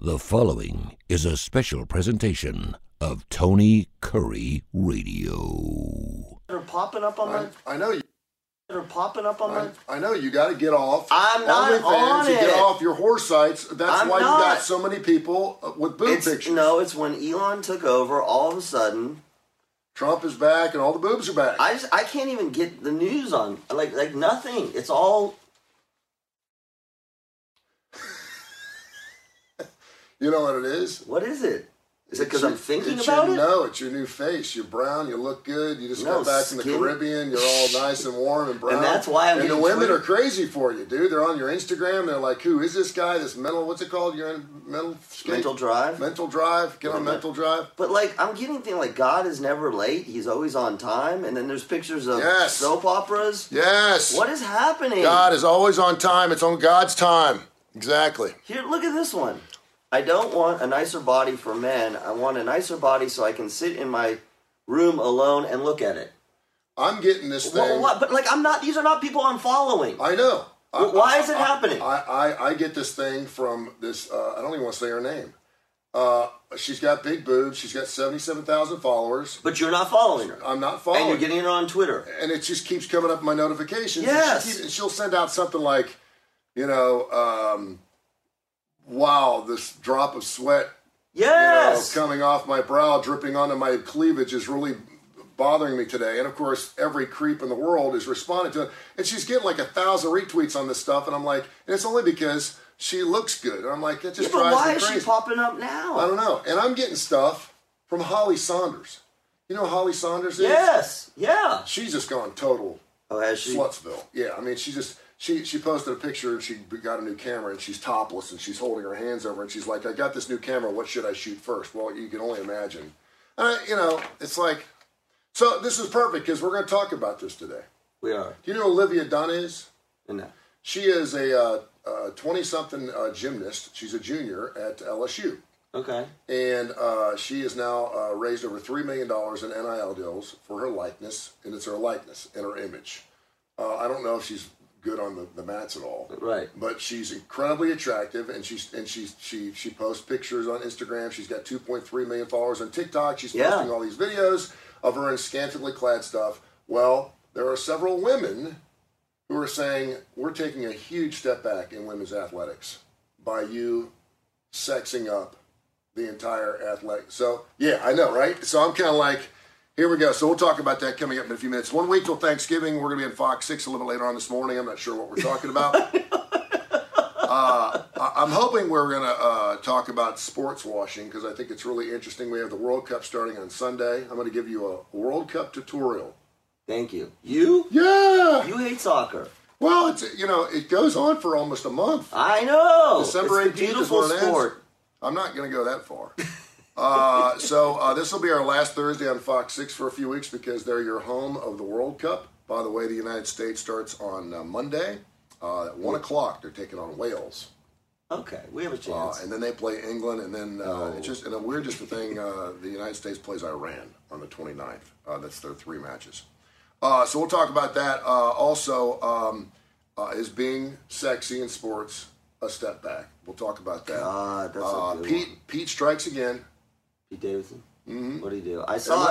The following is a special presentation of Tony Curry Radio. They're popping up on my. I know you. They're popping up on my. I know you got to get off. I'm not on it. Get off your horse sites. That's I'm why not. you got so many people with boob pictures. No, it's when Elon took over. All of a sudden, Trump is back and all the boobs are back. I can't even get the news on like nothing. It's all. You know what it is? What is it? Is it because I'm thinking about it? No, it's your new face. You're brown. You look good. You just got back from the Caribbean. You're all nice and warm and brown. And that's why I'm. And the women are crazy for you, dude. They're on your Instagram. They're like, "Who is this guy? This mental? What's it called? You're in mental drive. Mental drive. Get on mental drive." But like, I'm getting things like God is never late. He's always on time. And then there's pictures of soap operas. Yes. What is happening? God is always on time. It's on God's time. Exactly. Here, look at this one. I don't want a nicer body for men. I want a nicer body so I can sit in my room alone and look at it. I'm getting this thing. What? But like, I'm not. These are not people I'm following. I know. Why is it happening? I get this thing from this. I don't even want to say her name. She's got big boobs. She's got 77,000 followers. But you're not following her. I'm not following. And you're getting her on Twitter. And it just keeps coming up in my notifications. Yes. And she'll send out something like, wow, this drop of sweat, coming off my brow, dripping onto my cleavage is really bothering me today. And of course, every creep in the world is responding to it. And she's getting like 1,000 retweets on this stuff. And I'm like, and it's only because she looks good. And I'm like, that just drives me crazy. Why is she popping up now? I don't know. And I'm getting stuff from Holly Saunders. You know who Holly Saunders is? Yes. Yeah. She's just gone total Slutsville. Yeah. I mean, She posted a picture and she got a new camera and she's topless and she's holding her hands over and she's like, I got this new camera, what should I shoot first? Well, you can only imagine. It's like, so this is perfect because we're going to talk about this today. We are. Do you know who Olivia Dunn is? No. She is a 20-something gymnast. She's a junior at LSU. Okay. And she has now raised over $3 million in NIL deals for her likeness, and it's her likeness and her image. I don't know if she's good on the mats at all, right? But she's incredibly attractive, and she posts pictures on Instagram. She's got 2.3 million followers on TikTok. She's posting all these videos of her in scantily clad stuff. Well, there are several women who are saying we're taking a huge step back in women's athletics by you sexing up the entire athletic. So yeah, I know, right? So I'm kind of like, here we go. So we'll talk about that coming up in a few minutes. 1 week till Thanksgiving. We're going to be on Fox 6 a little bit later on this morning. I'm not sure what we're talking about. I'm hoping we're going to talk about sports washing because I think it's really interesting. We have the World Cup starting on Sunday. I'm going to give you a World Cup tutorial. Thank you. You? Yeah. You hate soccer. Well, it goes on for almost a month. I know. December 18th is when it ends. I'm not going to go that far. So this will be our last Thursday on Fox 6 for a few weeks because they're your home of the World Cup. By the way, the United States starts on Monday at 1 o'clock. They're taking on Wales. Okay, we have a chance. And then they play England, and then we're just the thing. The United States plays Iran on the 29th. That's their 3 matches. So we'll talk about that. Also, is being sexy in sports a step back? We'll talk about that. God, that's a good one. Pete strikes again. Pete Davidson? Mm-hmm. What did he do? I saw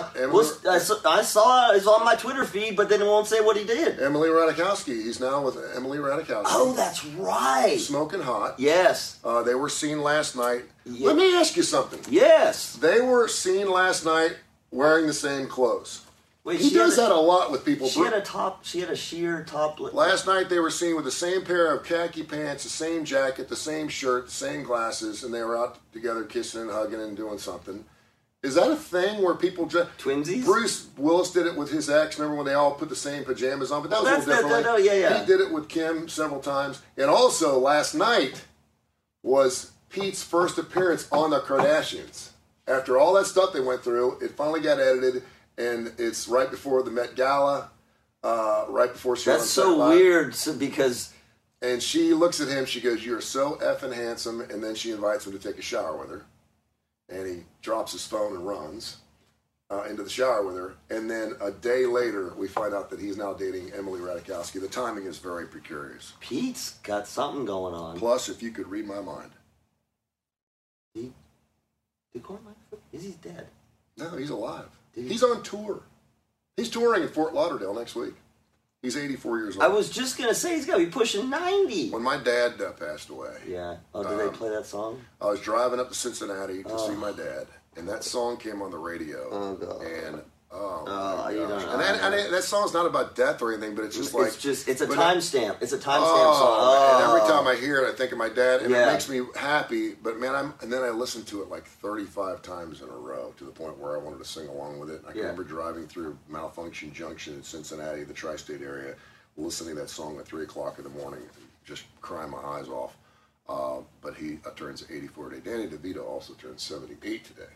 it's on my Twitter feed, but then it won't say what he did. Emily Ratajkowski. He's now with Emily Ratajkowski. Oh, that's right. Smoking hot. Yes. They were seen last night. Yeah. Let me ask you something. Yes. They were seen last night wearing the same clothes. Wait, he does that a lot with people. She had a sheer top. Last night they were seen with the same pair of khaki pants, the same jacket, the same shirt, the same glasses, and they were out together kissing and hugging and doing something. Is that a thing where people just... Twinsies? Bruce Willis did it with his ex. Remember when they all put the same pajamas on? But that was a little different. Yeah. He did it with Kim several times. And also, last night was Pete's first appearance on the Kardashians. After all that stuff they went through, it finally got edited, and it's right before the Met Gala, right before she... That's so weird, because... And she looks at him, she goes, "You're so effing handsome," and then she invites him to take a shower with her. And he drops his phone and runs into the shower with her. And then a day later, we find out that he's now dating Emily Ratajkowski. The timing is very precarious. Pete's got something going on. Plus, if you could read my mind. Did Corey Michaels? He's dead? No, he's alive. He's on tour. He's touring in Fort Lauderdale next week. He's 84 years old. I was just going to say he's got to be pushing 90. When my dad passed away. Yeah. Oh, did they play that song? I was driving up to Cincinnati to see my dad, and that song came on the radio. Oh, God. And, you don't know. And that song's not about death or anything, but it's just like... It's a timestamp. It's a timestamp song. Oh. And every time I hear it, I think of my dad, and Yeah. it makes me happy. But, man, and then I listened to it like 35 times in a row to the point where I wanted to sing along with it. I can remember driving through Malfunction Junction in Cincinnati, the tri-state area, listening to that song at 3 o'clock in the morning, just crying my eyes off. But he turns 84 today. Danny DeVito also turns 78 today.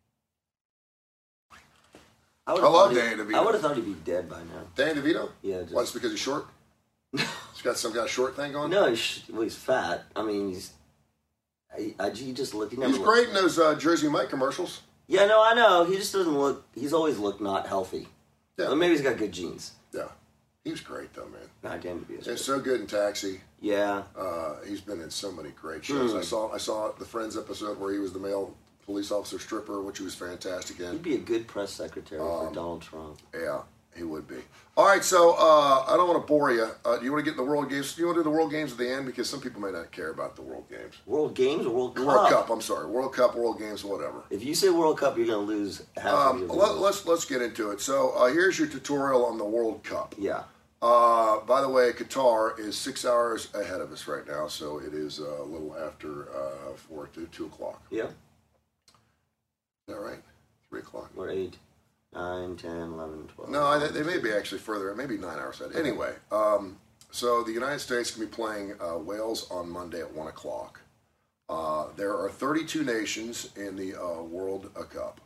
I love Danny DeVito. I would have thought he'd be dead by now. Danny DeVito? Yeah. Why, it's because he's short? He's got some kind of short thing going? No, he's fat. I mean, he just look. He's great in those Jersey Mike commercials. Yeah, no, I know. He just doesn't look. He's always looked not healthy. Yeah. Well, maybe he's got good genes. Yeah. He was great, though, man. Nah, Danny DeVito. He's so good in Taxi. Yeah. He's been in so many great shows. I saw the Friends episode where he was the male police officer stripper, which he was fantastic in. He'd be a good press secretary for Donald Trump. Yeah, he would be. All right, so I don't want to bore you. Do you want to get in the World Games? Do you want to do the World Games at the end? Because some people may not care about the World Games. World Games or World Cup? World Cup, I'm sorry. World Cup, World Games, whatever. If you say World Cup, you're going to lose half of your Let's get into it. So here's your tutorial on the World Cup. Yeah. By the way, Qatar is 6 hours ahead of us right now, so it is a little after 2 o'clock. Yep. Is that right? 3 o'clock. Or 8, 9, 10, 11, 12. No, they may be actually further. Maybe 9 hours ahead. Anyway, so the United States can be playing Wales on Monday at 1 o'clock. There are 32 nations in the World Cup.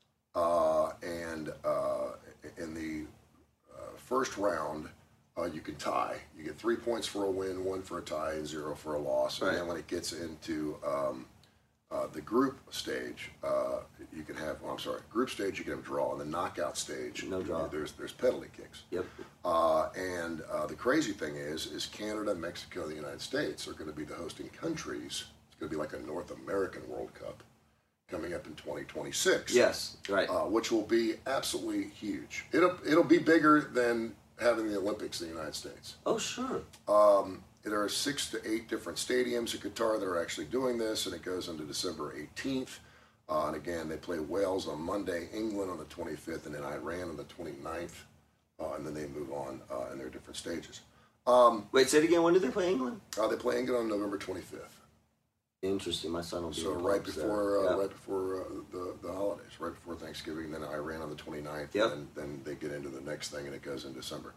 And in the first round, you can tie. You get 3 points for a win, 1 for a tie, and 0 for a loss. And then when it gets into the group stage, you can have. Well, I'm sorry, group stage you can have a draw, and the knockout stage, no draw. There's penalty kicks. Yep. And the crazy thing is Canada, Mexico, and the United States are going to be the hosting countries. It's going to be like a North American World Cup coming up in 2026. Yes, right. Which will be absolutely huge. It'll be bigger than having the Olympics in the United States. Oh, sure. There are 6 to 8 different stadiums in Qatar that are actually doing this, and it goes into December 18th. And again, they play Wales on Monday, England on the 25th, and then Iran on the 29th. And then they move on in their different stages. Wait, say it again. When do they play England? They play England on November 25th. Interesting. My son will be right before the holidays, right before Thanksgiving. Then Iran on the 29th. Yep. And then they get into the next thing, and it goes in December.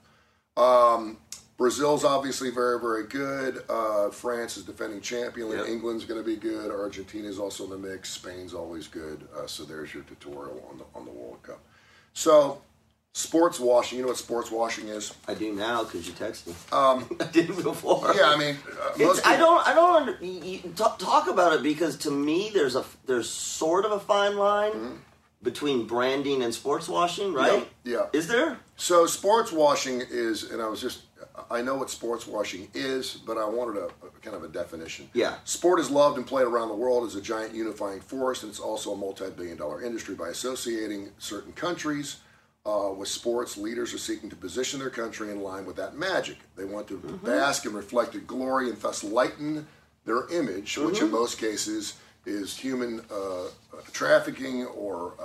Brazil's obviously very, very good. France is defending champion. Yep. England's going to be good. Argentina's also in the mix. Spain's always good. So there's your tutorial on the World Cup. So sports washing. You know what sports washing is? I do now because you texted me. I didn't before. Yeah, I mean, I don't talk about it because to me there's sort of a fine line between branding and sports washing, right? Yeah. Is there? So sports washing is, and I know what sports washing is, but I wanted a kind of a definition. Yeah. Sport is loved and played around the world as a giant unifying force, and it's also a multi-billion-dollar industry. By associating certain countries with sports, leaders are seeking to position their country in line with that magic. They want to bask in reflected glory and thus lighten their image, which in most cases is human trafficking or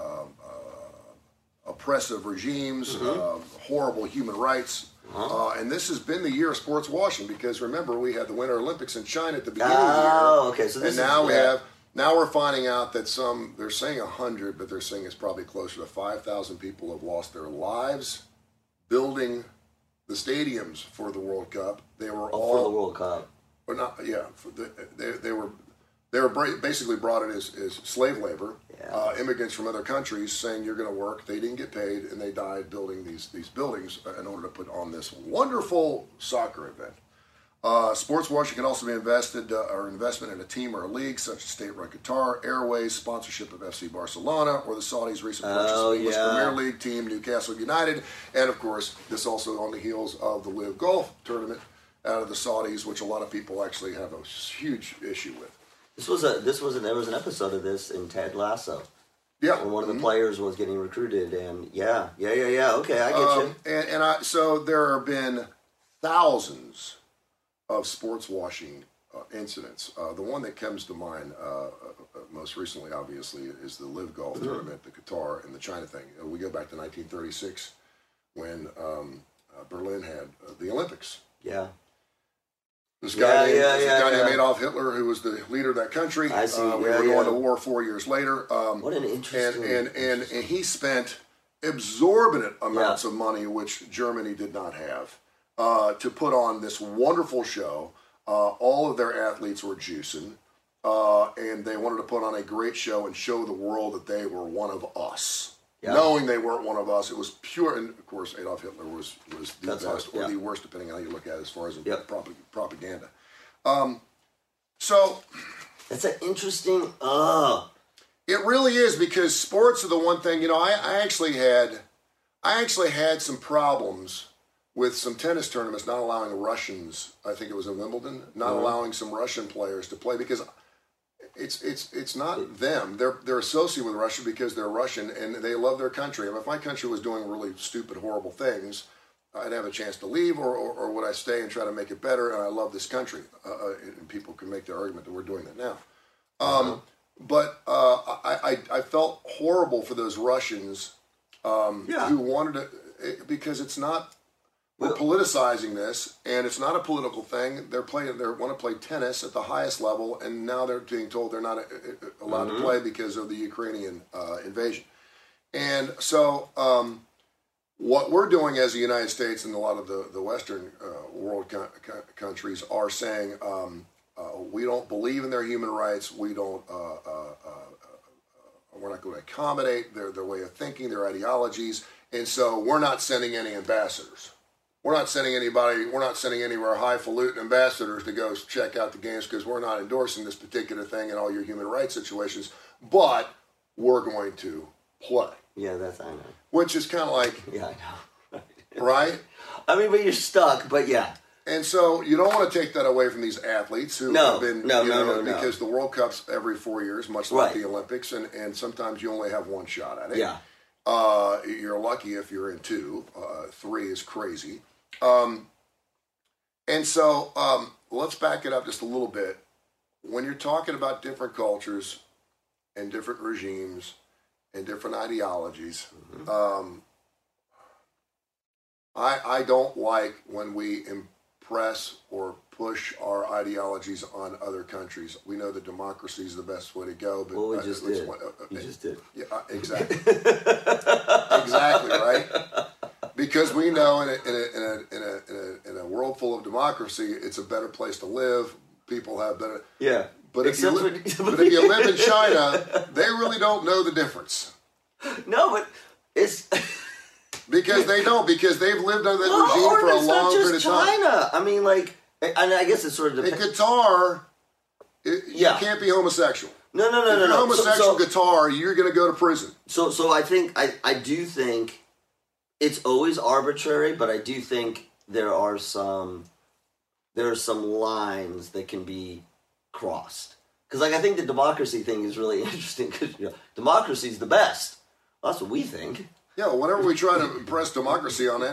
oppressive regimes, horrible human rights. And this has been the year of sports washing because remember we had the Winter Olympics in China at the beginning of the year. Oh, okay. So this now we're finding out that they're saying 100, but they're saying it's probably closer to 5,000 people have lost their lives building the stadiums for the World Cup. They were all for the World Cup. Or not? Yeah, they were basically brought in as slave labor, immigrants from other countries saying you're going to work. They didn't get paid, and they died building these buildings in order to put on this wonderful soccer event. Sports washing can also be investment in a team or a league, such as state-run Qatar Airways, sponsorship of FC Barcelona, or the Saudis' recent purchase of the English Premier League team, Newcastle United. And, of course, this also on the heels of the Live Golf tournament out of the Saudis, which a lot of people actually have a huge issue with. There was an episode of this in Ted Lasso. Yeah. When one of the players was getting recruited, and yeah. Okay, I get you. So there have been thousands of sports washing incidents. The one that comes to mind most recently, obviously, is the Live Golf tournament, the Qatar and the China thing. We go back to 1936 when Berlin had the Olympics. Yeah. This guy named Adolf Hitler, who was the leader of that country. I see. We were going to war 4 years later. What an interesting... And he spent exorbitant amounts of money, which Germany did not have, to put on this wonderful show. All of their athletes were juicing, and they wanted to put on a great show and show the world that they were one of us. Yeah. Knowing they weren't one of us, it was pure. And of course, Adolf Hitler was the best or the worst, depending on how you look at it, as far as propaganda. So that's an interesting. It really is, because sports are the one thing. I actually had some problems with some tennis tournaments not allowing Russians. I think it was in Wimbledon, not allowing some Russian players to play, because it's not them. They're associated with Russia because they're Russian and they love their country. And if my country was doing really stupid, horrible things, I'd have a chance to leave, or would I stay and try to make it better? And I love this country, and people can make their argument that we're doing that now. But I felt horrible for those Russians who wanted to, because it's not. We're politicizing this, and it's not a political thing. They want to play tennis at the highest level, and now they're being told they're not allowed to play because of the Ukrainian invasion. And so what we're doing as the United States and a lot of the Western world countries are saying, we don't believe in their human rights. We're not going to accommodate their way of thinking, their ideologies, and so we're not sending any ambassadors. We're not sending any of our highfalutin ambassadors to go check out the games, because we're not endorsing this particular thing and all your human rights situations, but we're going to play. Yeah, I know. Which is kind of like... Yeah, I know. Right? I mean, but you're stuck, but yeah. And so you don't want to take that away from these athletes who have been... No. Because the World Cup's every 4 years, much like the Olympics, and sometimes you only have one shot at it. Yeah. You're lucky if you're in two. 3 is crazy. And so let's back it up just a little bit. When you're talking about different cultures and different regimes and different ideologies, I don't like when we impress or push our ideologies on other countries. We know that democracy is the best way to go, but well, you just did. Yeah, exactly. Exactly, right? Because we know in a world full of democracy, it's a better place to live. People have better. Yeah. But if you live in China, they really don't know the difference. No, but it's because they don't. Because they've lived under that regime for a long period of time. China. I mean, like, and I guess it's sort of in Qatar. You can't be homosexual. No. If you're homosexual in Qatar, you're going to go to prison. So I think I do think it's always arbitrary, but I do think there are some lines that can be crossed. Because I think the democracy thing is really interesting, because democracy is the best. Well, that's what we think. Yeah, well, whenever we try to press democracy on that,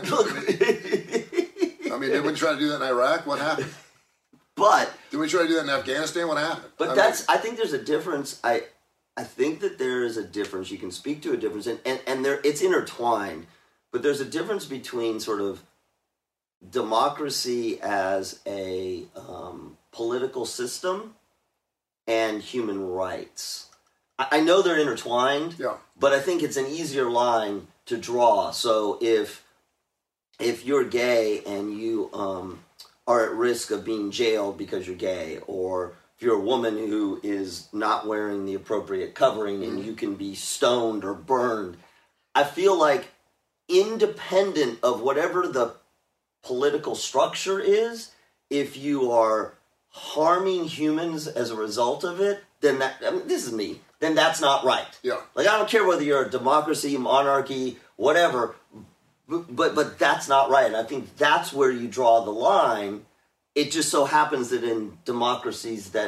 I mean, did we try to do that in Iraq? What happened? But did we try to do that in Afghanistan? What happened? But I think there's a difference. I think that there is a difference. You can speak to a difference, and there it's intertwined. But there's a difference between sort of democracy as a political system and human rights. I know they're intertwined, but I think it's an easier line to draw. So if you're gay and you are at risk of being jailed because you're gay, or if you're a woman who is not wearing the appropriate covering and you can be stoned or burned, I feel like independent of whatever the political structure is, if you are harming humans as a result of it, then this is me. Then that's not right. Yeah. Like, I don't care whether you're a democracy, monarchy, whatever, but that's not right. And I think that's where you draw the line. It just so happens that in democracies that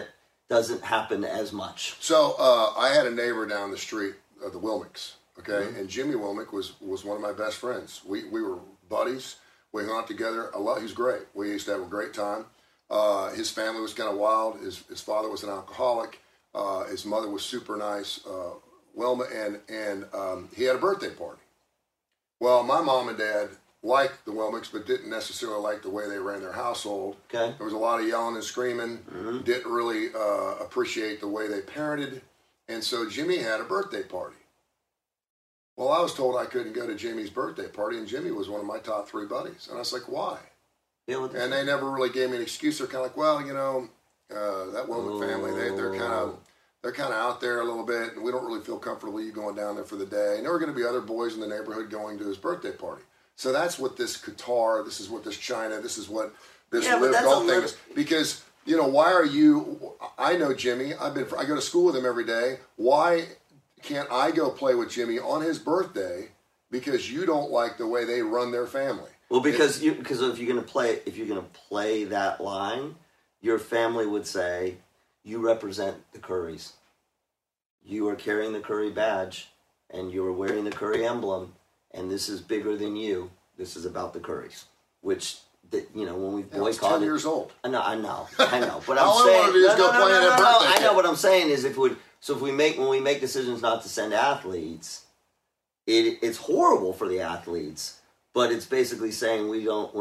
doesn't happen as much. So I had a neighbor down the street, the Wilmicks, okay? Mm-hmm. And Jimmy Wilmick was one of my best friends. We were buddies. We hung out together a lot. He was great. We used to have a great time. His family was kind of wild. His father was an alcoholic. His mother was super nice, Wilma, and he had a birthday party. Well, my mom and dad liked the Wilmicks, but didn't necessarily like the way they ran their household. Okay. There was a lot of yelling and screaming. Mm-hmm. Didn't really appreciate the way they parented. And so Jimmy had a birthday party. Well, I was told I couldn't go to Jimmy's birthday party, and Jimmy was one of my top 3 buddies. And I was like, why? Yeah, and they never really gave me an excuse. They're kind of like, well, you know, that Wilmick family, they're kind of out there a little bit, and we don't really feel comfortable you going down there for the day. And there were going to be other boys in the neighborhood going to his birthday party. So that's what this Qatar, this is what this China, this is what this Live Golf thing is. Because, you know, why are you, I know Jimmy, I go to school with him every day. Why can't I go play with Jimmy on his birthday because you don't like the way they run their family? Well, because if you're gonna play that line, your family would say, you represent the Currys. You are carrying the Curry badge, and you are wearing the Curry emblem, and this is bigger than you. This is about the Currys, which when we boycotted. 10 years old. I know. But I'm saying, I want to do is go play at that birthday. I know what I'm saying is when we make decisions not to send athletes, it's horrible for the athletes. But it's basically saying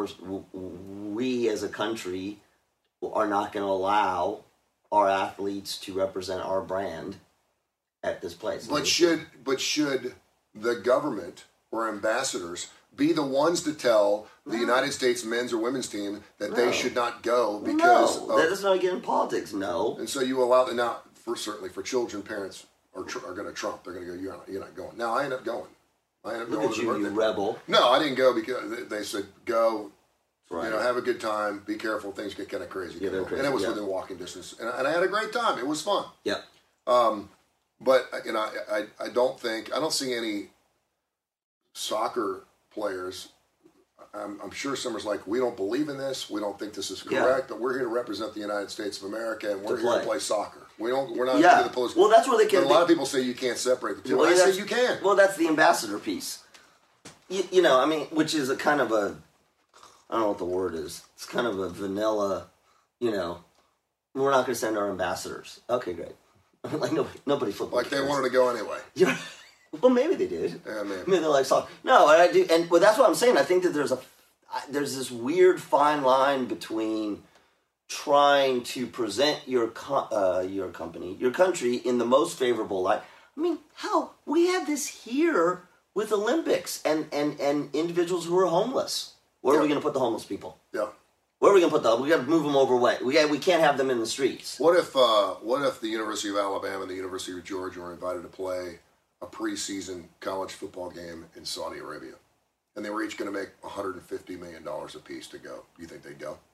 we as a country are not going to allow our athletes to represent our brand at this place. But should the government or ambassadors be the ones to tell the United States men's or women's team that they should not go because that does not get in politics. No. And so you allow them now. Certainly for children, parents are going to trump. They're going to go. You're not going. Now I end up going. Look at you rebel. No, I didn't go because they said go. Right. You know, have a good time. Be careful. Things get kind of crazy. Yeah, and it was within walking distance, and I had a great time. It was fun. Yeah. But I don't see any soccer players. I'm sure someone's like, we don't believe in this. We don't think this is correct. But we're here to represent the United States of America, and we're here to play soccer. We're not into the political. Well, that's where they can. But a lot of people say you can't separate the two. Well, I say you can. Well, that's the ambassador piece. Which is a kind of a, I don't know what the word is. It's kind of a vanilla, we're not going to send our ambassadors. Okay, great. Like nobody football. Like cares. They wanted to go anyway. Yeah. Well, maybe they did. Yeah, maybe. Maybe they like soccer. No, I do, and that's what I'm saying. I think that there's this weird fine line between trying to present your company, your country in the most favorable light. I mean, hell, we have this here with Olympics and individuals who are homeless. Where are we going to put the homeless people? Yeah. Where are we going to put them? We got to move them over away. We can't have them in the streets. What if the University of Alabama and the University of Georgia were invited to play a preseason college football game in Saudi Arabia, and they were each going to make $150 million apiece to go? Do you think they'd go?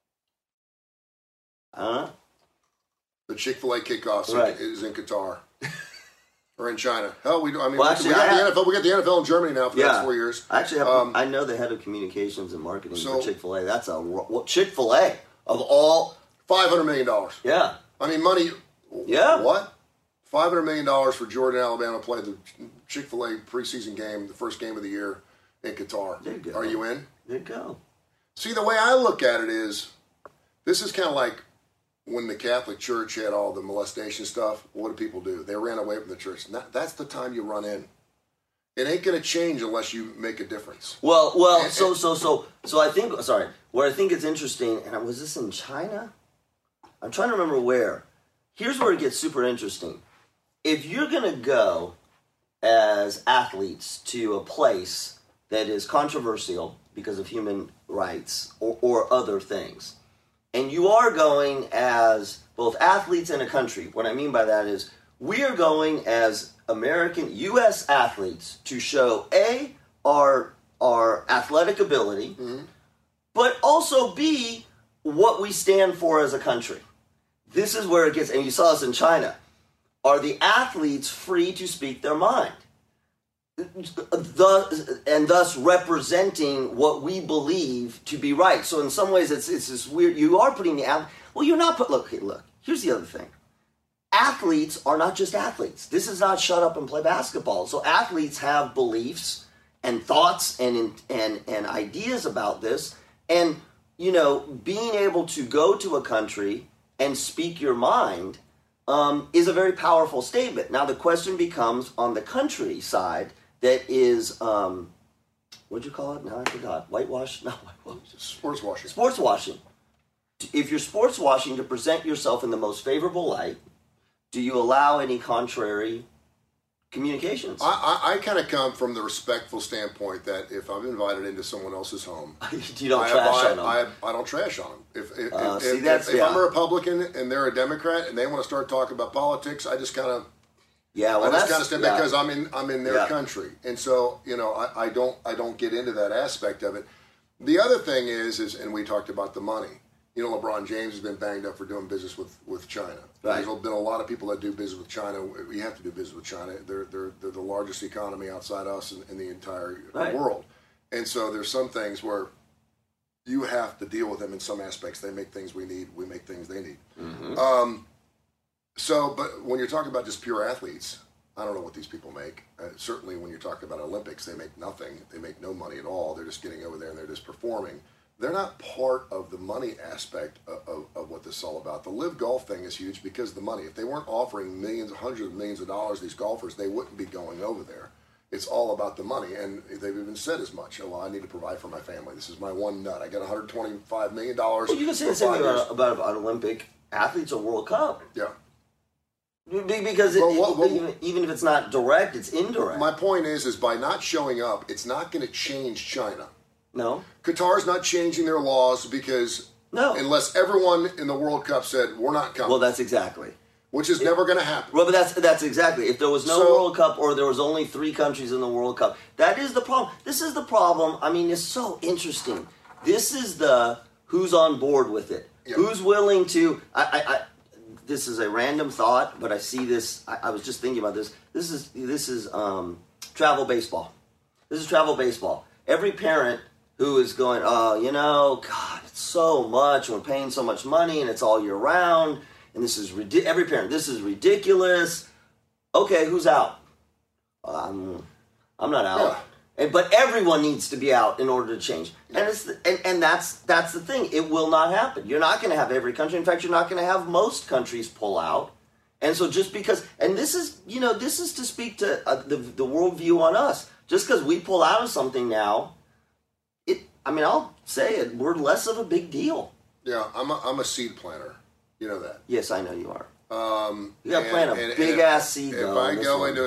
The Chick-fil-A kickoff is in Qatar or in China. Hell, we got the NFL in Germany now for the next 4 years. Actually, I know the head of communications and marketing for Chick-fil-A. That's Chick-fil-A of all $500 million. Yeah, I mean money. Yeah. What? $500 million for Jordan, Alabama, to play the Chick-fil-A preseason game, the first game of the year in Qatar. There you go. Are you in? There you go. See, the way I look at it is, this is kind of like when the Catholic Church had all the molestation stuff. What do people do? They ran away from the church. And that's the time you run in. It ain't going to change unless you make a difference. So I think, where I think it's interesting, and was this in China? I'm trying to remember where. Here's where it gets super interesting. If you're going to go as athletes to a place that is controversial because of human rights or other things, and you are going as both athletes and a country, what I mean by that is we are going as American U.S. athletes to show A, our athletic ability, but also B, what we stand for as a country. This is where it gets, and you saw this in China. Are the athletes free to speak their mind? Thus representing what we believe to be right. So in some ways, it's this weird. You are putting the athlete. Well, you're not put. Look. Here's the other thing. athletes are not just athletes. This is not shut up and play basketball. So athletes have beliefs and thoughts and ideas about this. And, you know, being able to go to a country and speak your mind is a very powerful statement. Now, the question becomes on the country side that is, what'd you call it? Now I forgot. Whitewash? Not whitewash. Sports washing. Sports washing. If you're sports washing to present yourself in the most favorable light, do you allow any contrary communications? I kind of come from the respectful standpoint that if I'm invited into someone else's home, you don't trash on them. I don't trash on them. If I'm a Republican and they're a Democrat and they want to start talking about politics, I just kind of step because I'm in their country, and so you know I don't get into that aspect of it. The other thing is and we talked about the money. You know, LeBron James has been banged up for doing business with China. Right. There's been a lot of people that do business with China. We have to do business with China. They're the largest economy outside us in the entire world. And so there's some things where you have to deal with them in some aspects. They make things we need. We make things they need. Mm-hmm. But when you're talking about just pure athletes, I don't know what these people make. Certainly when you're talking about Olympics, they make nothing. They make no money at all. They're just getting over there and they're just performing. They're not part of the money aspect of what this is all about. The Live Golf thing is huge because of the money. If they weren't offering millions, hundreds of millions of dollars to these golfers, they wouldn't be going over there. It's all about the money, and they've even said as much. Well, I need to provide for my family. This is my one nut. I got $125 million. Well, you can say the same thing about Olympic athletes or World Cup. Yeah. Because even if it's not direct, it's indirect. My point is by not showing up, it's not going to change China. No. Qatar's not changing their laws because unless everyone in the World Cup said, we're not coming. Well, that's exactly. Which is never going to happen. Well, but that's exactly. If there was no World Cup or there was only 3 countries in the World Cup, that is the problem. This is the problem. I mean, it's so interesting. This is the who's on board with it. Yep. Who's willing to... This is a random thought, but I see this... I was just thinking about this. This is travel baseball. This is travel baseball. Every parent who is going, oh, you know, God, it's so much. We're paying so much money, and it's all year round. And this is every parent. This is ridiculous. Okay, who's out? I'm not out. Yeah. But everyone needs to be out in order to change. And and that's the thing. It will not happen. You're not going to have every country. In fact, you're not going to have most countries pull out. And so just because, and this is to speak to the worldview on us. Just because we pull out of something now, I'll say it. We're less of a big deal. Yeah, I'm a seed planter. You know that. Yes, I know you are. You got to plant a big ass seed. If I go into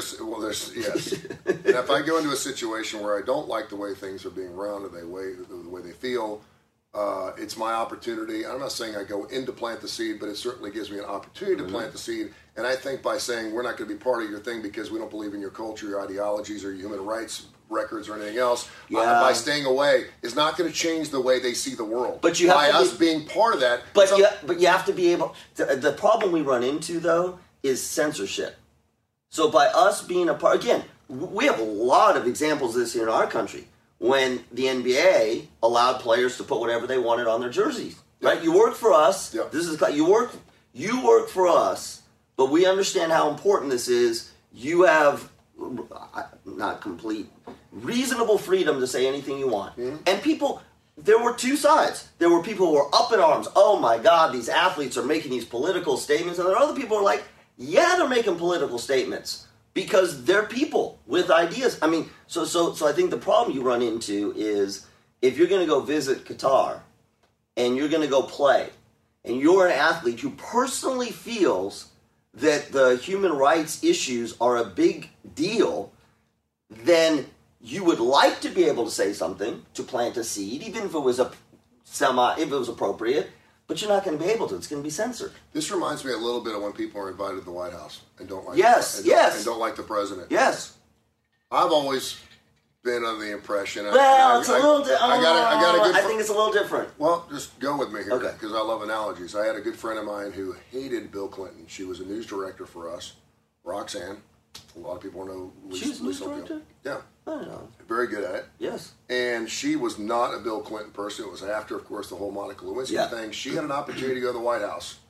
and if I go into a situation where I don't like the way things are being run or the way they feel, it's my opportunity. I'm not saying I go in to plant the seed, but it certainly gives me an opportunity to plant the seed. And I think by saying we're not going to be part of your thing because we don't believe in your culture, your ideologies, or your human rights records or anything else, by staying away is not going to change the way they see the world. But you have by us being part of that. But you have to be able. The problem we run into though is censorship. So by us being a part, again, we have a lot of examples of this here in our country. When the NBA allowed players to put whatever they wanted on their jerseys, right? You work for us. Yep. This is you work for us, but we understand how important this is. You have not complete, reasonable freedom to say anything you want. Mm-hmm. And people, there were 2 sides. There were people who were up in arms. Oh my God, these athletes are making these political statements, and there are other people who are like, yeah, they're making political statements. Because they're people with ideas. I mean, so I think the problem you run into is if you're going to go visit Qatar and you're going to go play and you're an athlete who personally feels that the human rights issues are a big deal, then you would like to be able to say something, to plant a seed, even if it was appropriate. But you're not going to be able to. It's going to be censored. This reminds me a little bit of when people are invited to the White House and don't like and don't like the president. Yes. I've always been under the impression. Well, it's a little different. I think it's a little different. Well, just go with me here because okay. I love analogies. I had a good friend of mine who hated Bill Clinton. She was a news director for us, Roxanne. A lot of people know Lisa. She was a news director? Yeah. I don't know. Very good at it. Yes. And she was not a Bill Clinton person. It was after, of course, the whole Monica Lewinsky thing. She had an opportunity to go to the White House.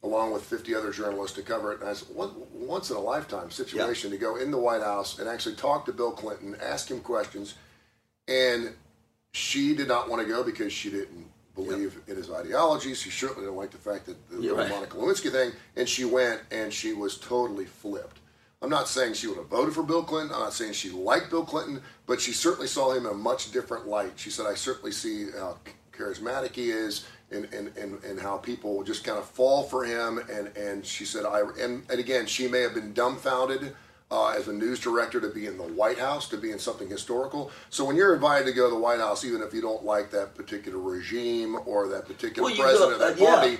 along with 50 other journalists to cover it. And I said, once in a lifetime situation to go in the White House and actually talk to Bill Clinton, ask him questions. And she did not want to go because she didn't believe in his ideology. She certainly didn't like the fact that the Monica Lewinsky thing. And she went and she was totally flipped. I'm not saying she would have voted for Bill Clinton. I'm not saying she liked Bill Clinton, but she certainly saw him in a much different light. She said, I certainly see how charismatic he is and how people just kind of fall for him. And she said, and again, she may have been dumbfounded as a news director to be in the White House, to be in something historical. So when you're invited to go to the White House, even if you don't like that particular regime or that particular president of that party,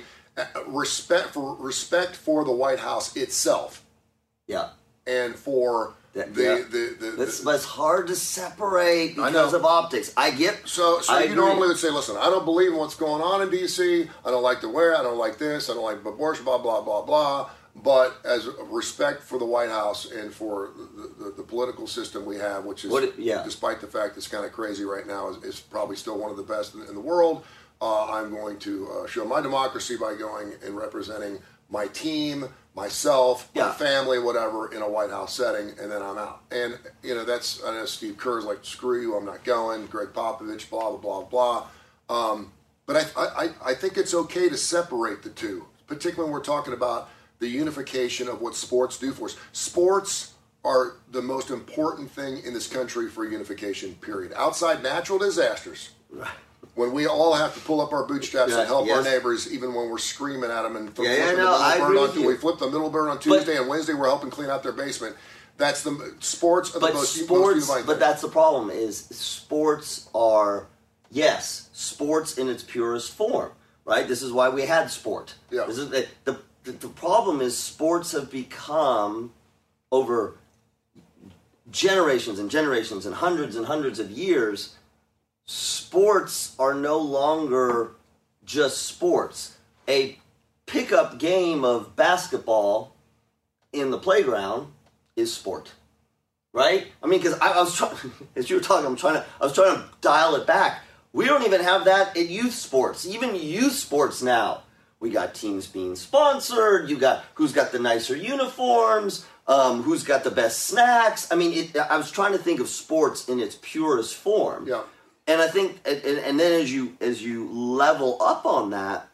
respect for the White House itself. Yeah. And for it's hard to separate because of optics. I get. So you normally would say, listen, I don't believe in what's going on in D.C. I don't like the wear. I don't like this. I don't like abortion. Blah blah blah blah. But as respect for the White House and for the political system we have, which is, despite the fact it's kind of crazy right now, is probably still one of the best in the world. I'm going to show my democracy by going and representing my team, myself, my family, whatever, in a White House setting, and then I'm out. And, I know Steve Kerr's like, screw you, I'm not going, Greg Popovich, blah, blah, blah, blah. But I think it's okay to separate the two, particularly when we're talking about the unification of what sports do for us. Sports are the most important thing in this country for unification, period. Outside natural disasters. Right. When we all have to pull up our bootstraps and help our neighbors, even when we're screaming at them and we flip the middle bird on Tuesday and Wednesday we're helping clean out their basement. That's the sports are the most unifying. But that's the problem is sports are sports in its purest form, right? This is why we had sport. Yeah. This is the problem is sports have become over generations and generations and hundreds of years. Sports are no longer just sports. A pickup game of basketball in the playground is sport, right? I mean, because I was trying, as you were talking, I was trying to dial it back. We don't even have that at youth sports. Even youth sports now, we got teams being sponsored. You got who's got the nicer uniforms, who's got the best snacks. I mean, I was trying to think of sports in its purest form. Yeah. And I think, and then as you level up on that,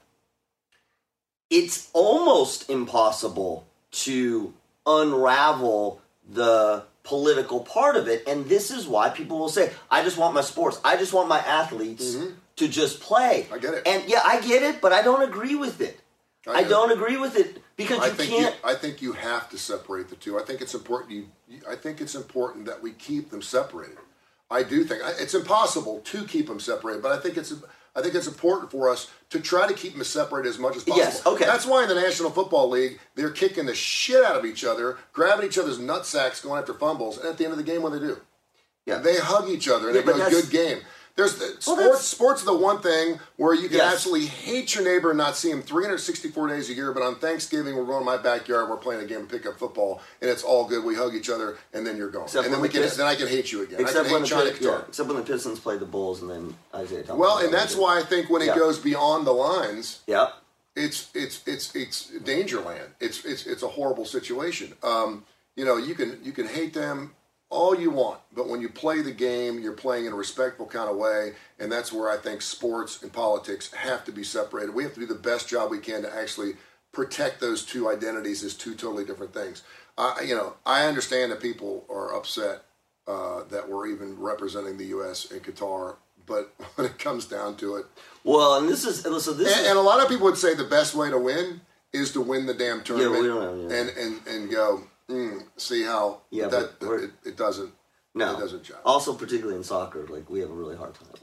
it's almost impossible to unravel the political part of it. And this is why people will say, I just want my sports. I just want my athletes to just play. I get it. And I get it, but I don't agree with it. I don't agree with it because I think you have to separate the two. I think it's important. I think it's important that we keep them separated. I do think it's impossible to keep them separated, but I think it's important for us to try to keep them separated as much as possible. Yes, okay. That's why in the National Football League, they're kicking the shit out of each other, grabbing each other's nutsacks, going after fumbles, and at the end of the game, what do? They hug each other, and it goes, good game. There's sports are the one thing where you can absolutely hate your neighbor and not see him 364 days a year, but on Thanksgiving we're going to my backyard, we're playing a game of pickup football, and it's all good. We hug each other, and then you're gone. Then I can hate you again. Except when the Pistons play the Bulls, and then Isaiah Thomas. Well, and that's why I think when it goes beyond the lines, it's danger land. It's a horrible situation. You can hate them all you want, but when you play the game, you're playing in a respectful kind of way, and that's where I think sports and politics have to be separated. We have to do the best job we can to actually protect those two identities as two totally different things. I understand that people are upset that we're even representing the U.S. in Qatar, but when it comes down to it, well, and a lot of people would say the best way to win is to win the damn tournament and go. See how it doesn't. No, it doesn't jive. Also, particularly in soccer, we have a really hard time.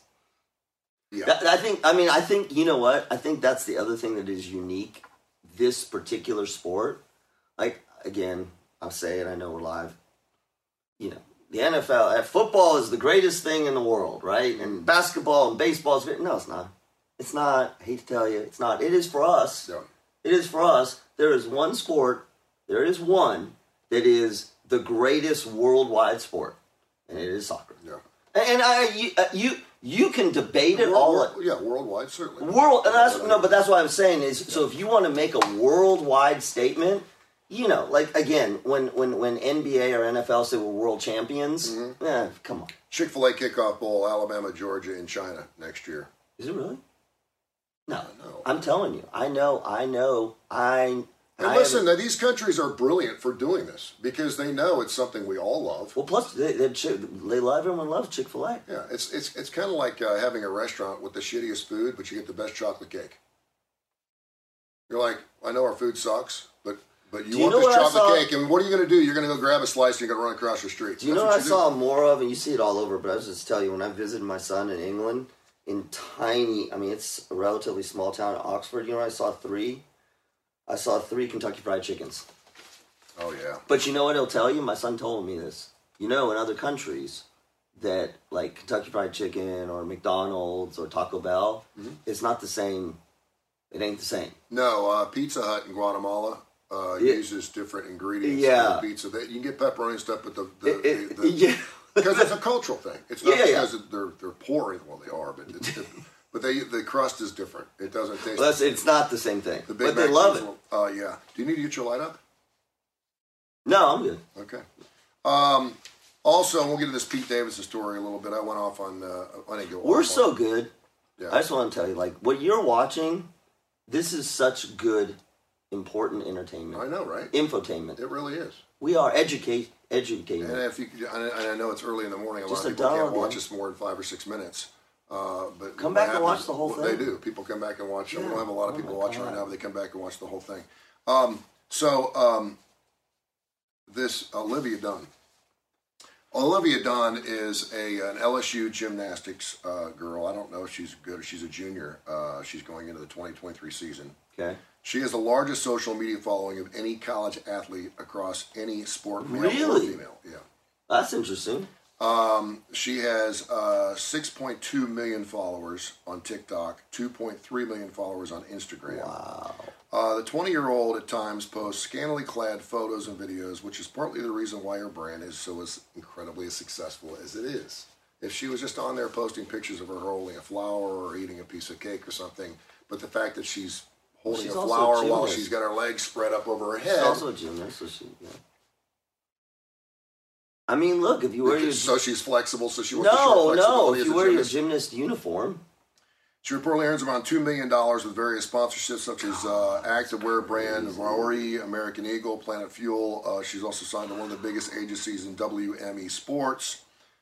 I think you know what? I think that's the other thing that is unique. This particular sport, again, I'll say it. I know we're live. The NFL, football is the greatest thing in the world, right? And basketball and baseball is no, it's not. It's not. I hate to tell you, it's not. It is for us. Yeah. It is for us. There is one sport. There is one that is the greatest worldwide sport, and it is soccer. Yeah. And You can debate it all. Worldwide, certainly. But that's what I'm saying is, so if you want to make a worldwide statement, like again, when NBA or NFL say we're world champions, come on. Chick-fil-A Kickoff Bowl, Alabama, Georgia, in China next year. Is it really? No. I'm telling you, I know. And listen, these countries are brilliant for doing this because they know it's something we all love. Well, plus they love, everyone loves Chick-fil-A. Yeah, it's kind of like having a restaurant with the shittiest food, but you get the best chocolate cake. You're like, I know our food sucks, but you want this chocolate cake, and what are you going to do? You're going to go grab a slice and you're going to run across the street. Do you know what I saw more of? And you see it all over, but I was just tell you, when I visited my son in England, it's a relatively small town in Oxford, I saw three? I saw 3 Kentucky Fried Chickens. Oh, yeah. But you know what he'll tell you? My son told me this. In other countries that, like Kentucky Fried Chicken or McDonald's or Taco Bell, it's not the same. It ain't the same. No, Pizza Hut in Guatemala uses different ingredients in the pizza. You can get pepperoni and stuff, but because it's a cultural thing. It's not because they're poor. Well, they are, but but the crust is different. It doesn't taste. Well, it's not the same thing. But they love it. Yeah. Do you need to get your light up? No, I'm good. Okay. Also, we'll get to this Pete Davidson story a little bit. I went off on. We're so good. Yeah. I just want to tell you, what you're watching, this is such good, important entertainment. I know, right? Infotainment. It really is. We are educating. And I know it's early in the morning. A lot of people can't watch us more than 5 or 6 minutes. But come back and watch the whole thing. They do. People come back and watch. Yeah. We don't have a lot of people watching right now, but they come back and watch the whole thing. This Olivia Dunn. Olivia Dunn is an LSU gymnastics girl. I don't know if she's good. She's a junior. She's going into the 2023 season. Okay. She has the largest social media following of any college athlete across any sport, male or female. Yeah. That's interesting. She has 6.2 million followers on TikTok, 2.3 million followers on Instagram. Wow. The 20-year-old at times posts scantily clad photos and videos, which is partly the reason why her brand is so incredibly as successful as it is. If she was just on there posting pictures of her holding a flower or eating a piece of cake or something, but the fact that she's holding a flower while she's got her legs spread up over her head. She's also a gymnast, so I mean, look, if you wear your... So she's flexible, so she wants to show flexibility if you wear your gymnast uniform. She reportedly earns around $2 million with various sponsorships such as activewear brand, Maori, American Eagle, Planet Fuel. She's also signed to one of the biggest agencies in WME Sports.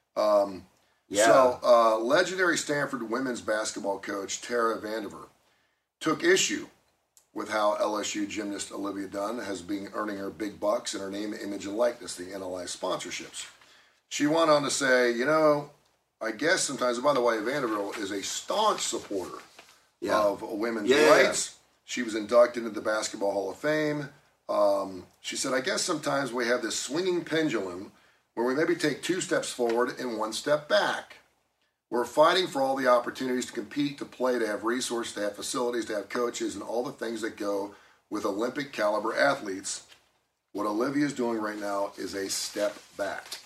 So, legendary Stanford women's basketball coach Tara Vandiver took issue with how LSU gymnast Olivia Dunn has been earning her big bucks in her name, image, and likeness, the NLI sponsorships. She went on to say, I guess sometimes, by the way, Vanderbilt is a staunch supporter of women's rights. She was inducted into the Basketball Hall of Fame. She said, I guess sometimes we have this swinging pendulum where we maybe take 2 steps forward and 1 step back. We're fighting for all the opportunities to compete, to play, to have resources, to have facilities, to have coaches, and all the things that go with Olympic caliber athletes. What Olivia is doing right now is a step back.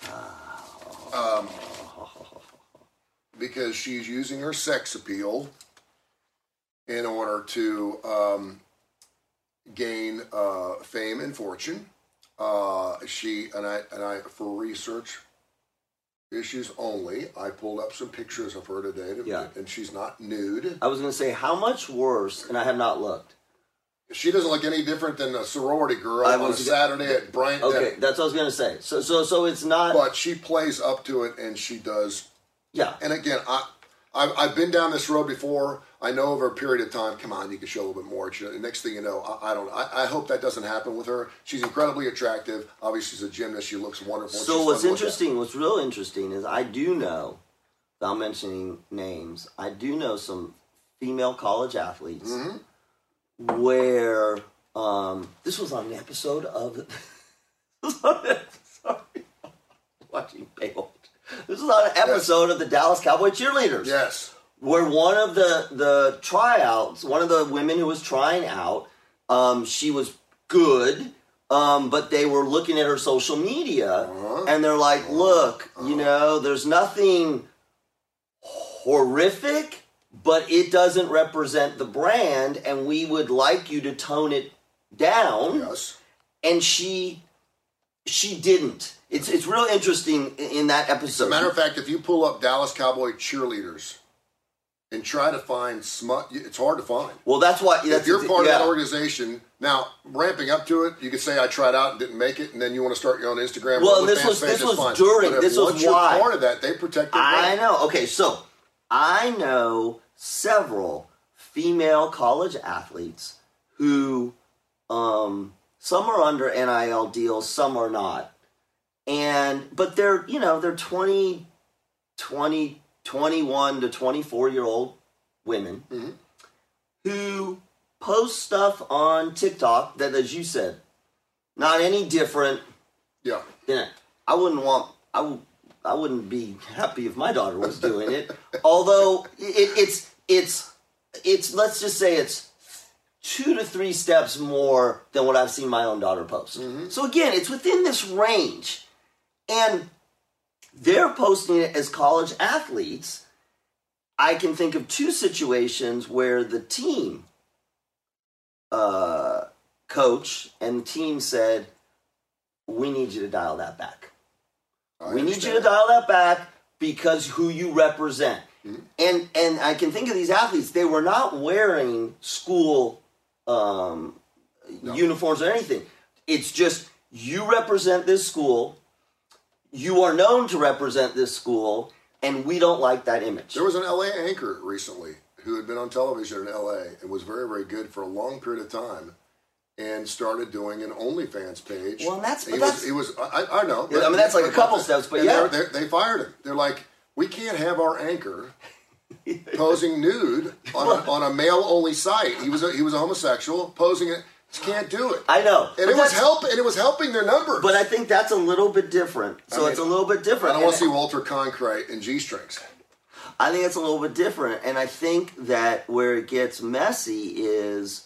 Because she's using her sex appeal in order to gain fame and fortune. She and I for research issues only, I pulled up some pictures of her today, and she's not nude. I was going to say, how much worse, and I have not looked. She doesn't look any different than a sorority girl on a Saturday at Bryant. Okay, that's what I was going to say. So it's not... But she plays up to it, and she does... Yeah. And again, I've been down this road before. I know over a period of time, come on, you can show a little bit more. The next thing you know, I hope that doesn't happen with her. She's incredibly attractive. Obviously, she's a gymnast. She looks wonderful. So what's real interesting is I do know, without mentioning names, I do know some female college athletes where this was on an episode of... Sorry. Watching Baywatch. This was on an episode of the Dallas Cowboy Cheerleaders. Yes. Where one of the tryouts, one of the women who was trying out, she was good, but they were looking at her social media, and they're like, look, there's nothing horrific, but it doesn't represent the brand, and we would like you to tone it down. Yes. And she didn't. It's real interesting in that episode. As a matter of fact, if you pull up Dallas Cowboy cheerleaders and try to find smut, it's hard to find. Well, that's why. If you're part of that organization, now ramping up to it, you could say I tried out and didn't make it, and then you want to start your own Instagram. Well, this was during. This was why. Part of that, they protect their brand. I know. Okay, so I know several female college athletes who, some are under NIL deals, some are not, but they're 20, 21 to 24-year-old women who post stuff on TikTok that, as you said, not any different. Yeah. I wouldn't be happy if my daughter was doing it. Although it's let's just say it's 2 to 3 steps more than what I've seen my own daughter post. So again, it's within this range. And they're posting it as college athletes. I can think of 2 situations where the team coach and the team said, we need you to dial that back. We need you to dial that back because who you represent. And I can think of these athletes, they were not wearing school uniforms or anything. It's just, you represent this school, you are known to represent this school, and we don't like that image. There was an LA anchor recently who had been on television in LA and was very, very good for a long period of time and started doing an OnlyFans page. Well, and I know. I mean, that's like a couple steps, but yeah. They fired him. They're like, we can't have our anchor posing nude on a male-only site. He was a homosexual posing it. Can't do it. I know, and it was helping their numbers. But I think that's a little bit different. It's a little bit different. I don't want to see Walter Cronkite in G-strings. I think it's a little bit different, and I think that where it gets messy is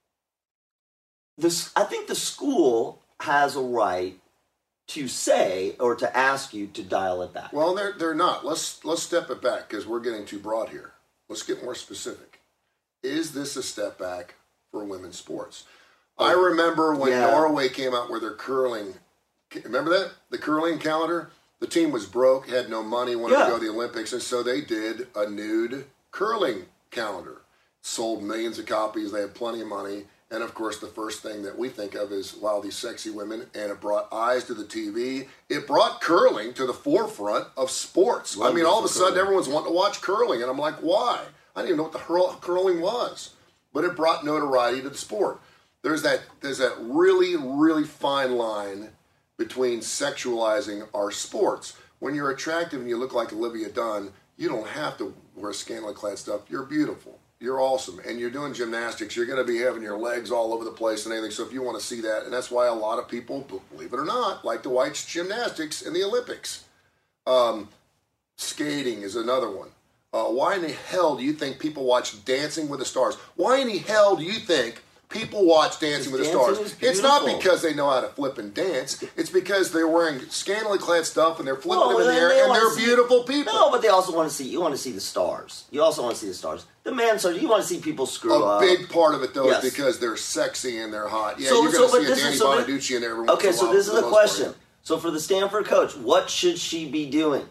this. I think the school has a right to say or to ask you to dial it back. Well, they're not. Let's step it back because we're getting too broad here. Let's get more specific. Is this a step back for women's sports? I remember when Norway came out with their curling. Remember that? The curling calendar? The team was broke, had no money, wanted to go to the Olympics, and so they did a nude curling calendar. Sold millions of copies. They had plenty of money. And, of course, the first thing that we think of is, wow, these sexy women. And it brought eyes to the TV. It brought curling to the forefront of sports. I mean, all of a sudden, everyone's wanting to watch curling. And I'm like, why? I didn't even know what the curling was. But it brought notoriety to the sport. There's that really, really fine line between sexualizing our sports. When you're attractive and you look like Olivia Dunn, you don't have to wear scantily clad stuff. You're beautiful. You're awesome. And you're doing gymnastics. You're going to be having your legs all over the place and anything. So if you want to see that, and that's why a lot of people, believe it or not, like to watch gymnastics in the Olympics. Skating is another one. Why in the hell do you think people watch Dancing with the Stars? Why in the hell do you think people watch Dancing with the Stars? It's not because they know how to flip and dance. It's because they're wearing scantily clad stuff and they're flipping them in the air and they're beautiful people. No, but they also want to see, you want to see the stars. You also want to see the stars. The man, so you want to see people screw up. A big part of it, though, is because they're sexy and they're hot. Yeah, you're going to see a Danny Bonaducci in there every once in a while. Okay, so this is the question. So for the Stanford coach, what should she be doing?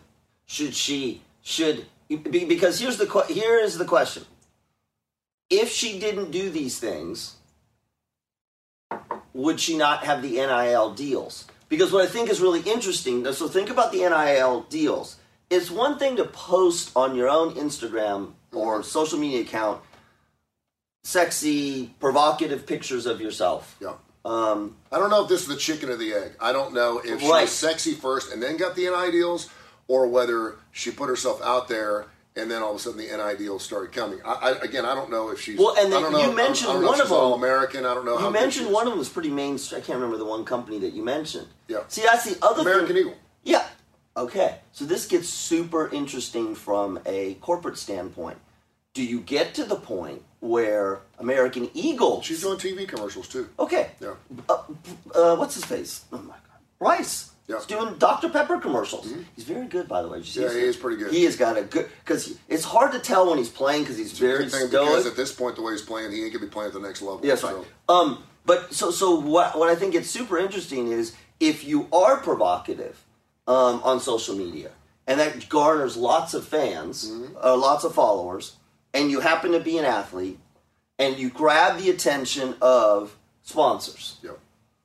Because here is the question. If she didn't do these things, would she not have the NIL deals? Because what I think is really interesting, so think about the NIL deals. It's one thing to post on your own Instagram or social media account sexy, provocative pictures of yourself. Yeah. I don't know if this is the chicken or the egg. I don't know if she was sexy first and then got the NIL deals, or whether she put herself out there and then all of a sudden the NIL deals started coming. I don't know if she's... Well, and then you mentioned one of them. All-American. I don't know how... You mentioned one of them was pretty mainstream. I can't remember the one company that you mentioned. Yeah. See, that's the other American Eagle. Yeah. Okay. So this gets super interesting from a corporate standpoint. Do you get to the point where American Eagle... She's doing TV commercials, too. Okay. Yeah. What's his face? Oh, my God. Bryce. Yep. He's doing Dr. Pepper commercials. Mm-hmm. He's very good, by the way. Yeah, he is pretty good. He has got a good, because it's hard to tell when he's playing because he's very stoic. Because at this point, the way he's playing, he ain't gonna be playing at the next level. Yes, right. But so what I think is super interesting is if you are provocative on social media, and that garners lots of fans, lots of followers, and you happen to be an athlete, and you grab the attention of sponsors. Yep.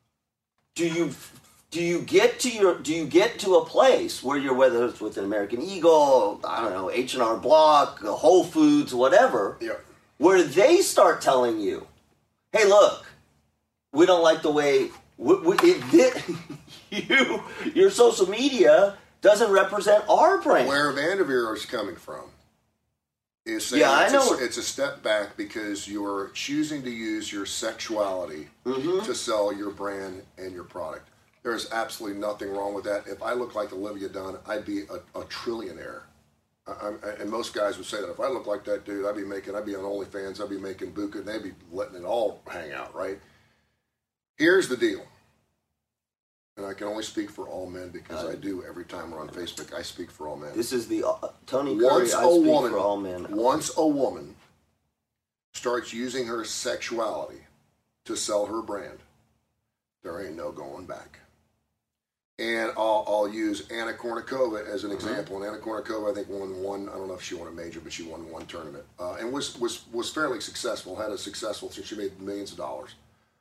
Do you get to a place where you're, whether it's with an American Eagle, I don't know, H&R Block, Whole Foods, whatever, where they start telling you, hey, look, we don't like the way your social media doesn't represent our brand. Where Vanderveer is coming from is saying it's a step back because you're choosing to use your sexuality to sell your brand and your product. There's absolutely nothing wrong with that. If I looked like Olivia Dunn, I'd be a trillionaire. And most guys would say that if I looked like that dude, I'd be on OnlyFans, I'd be making buku, and they'd be letting it all hang out, right? Here's the deal. And I can only speak for all men because I do every time we're on Facebook. I speak for all men. This is the Tony Curry. For all men. Once a woman starts using her sexuality to sell her brand, there ain't no going back. And I'll use Anna Kournikova as an example. And Anna Kournikova, I think, won one. I don't know if she won a major, but she won one tournament and was fairly successful. Had a successful. So she made millions of dollars.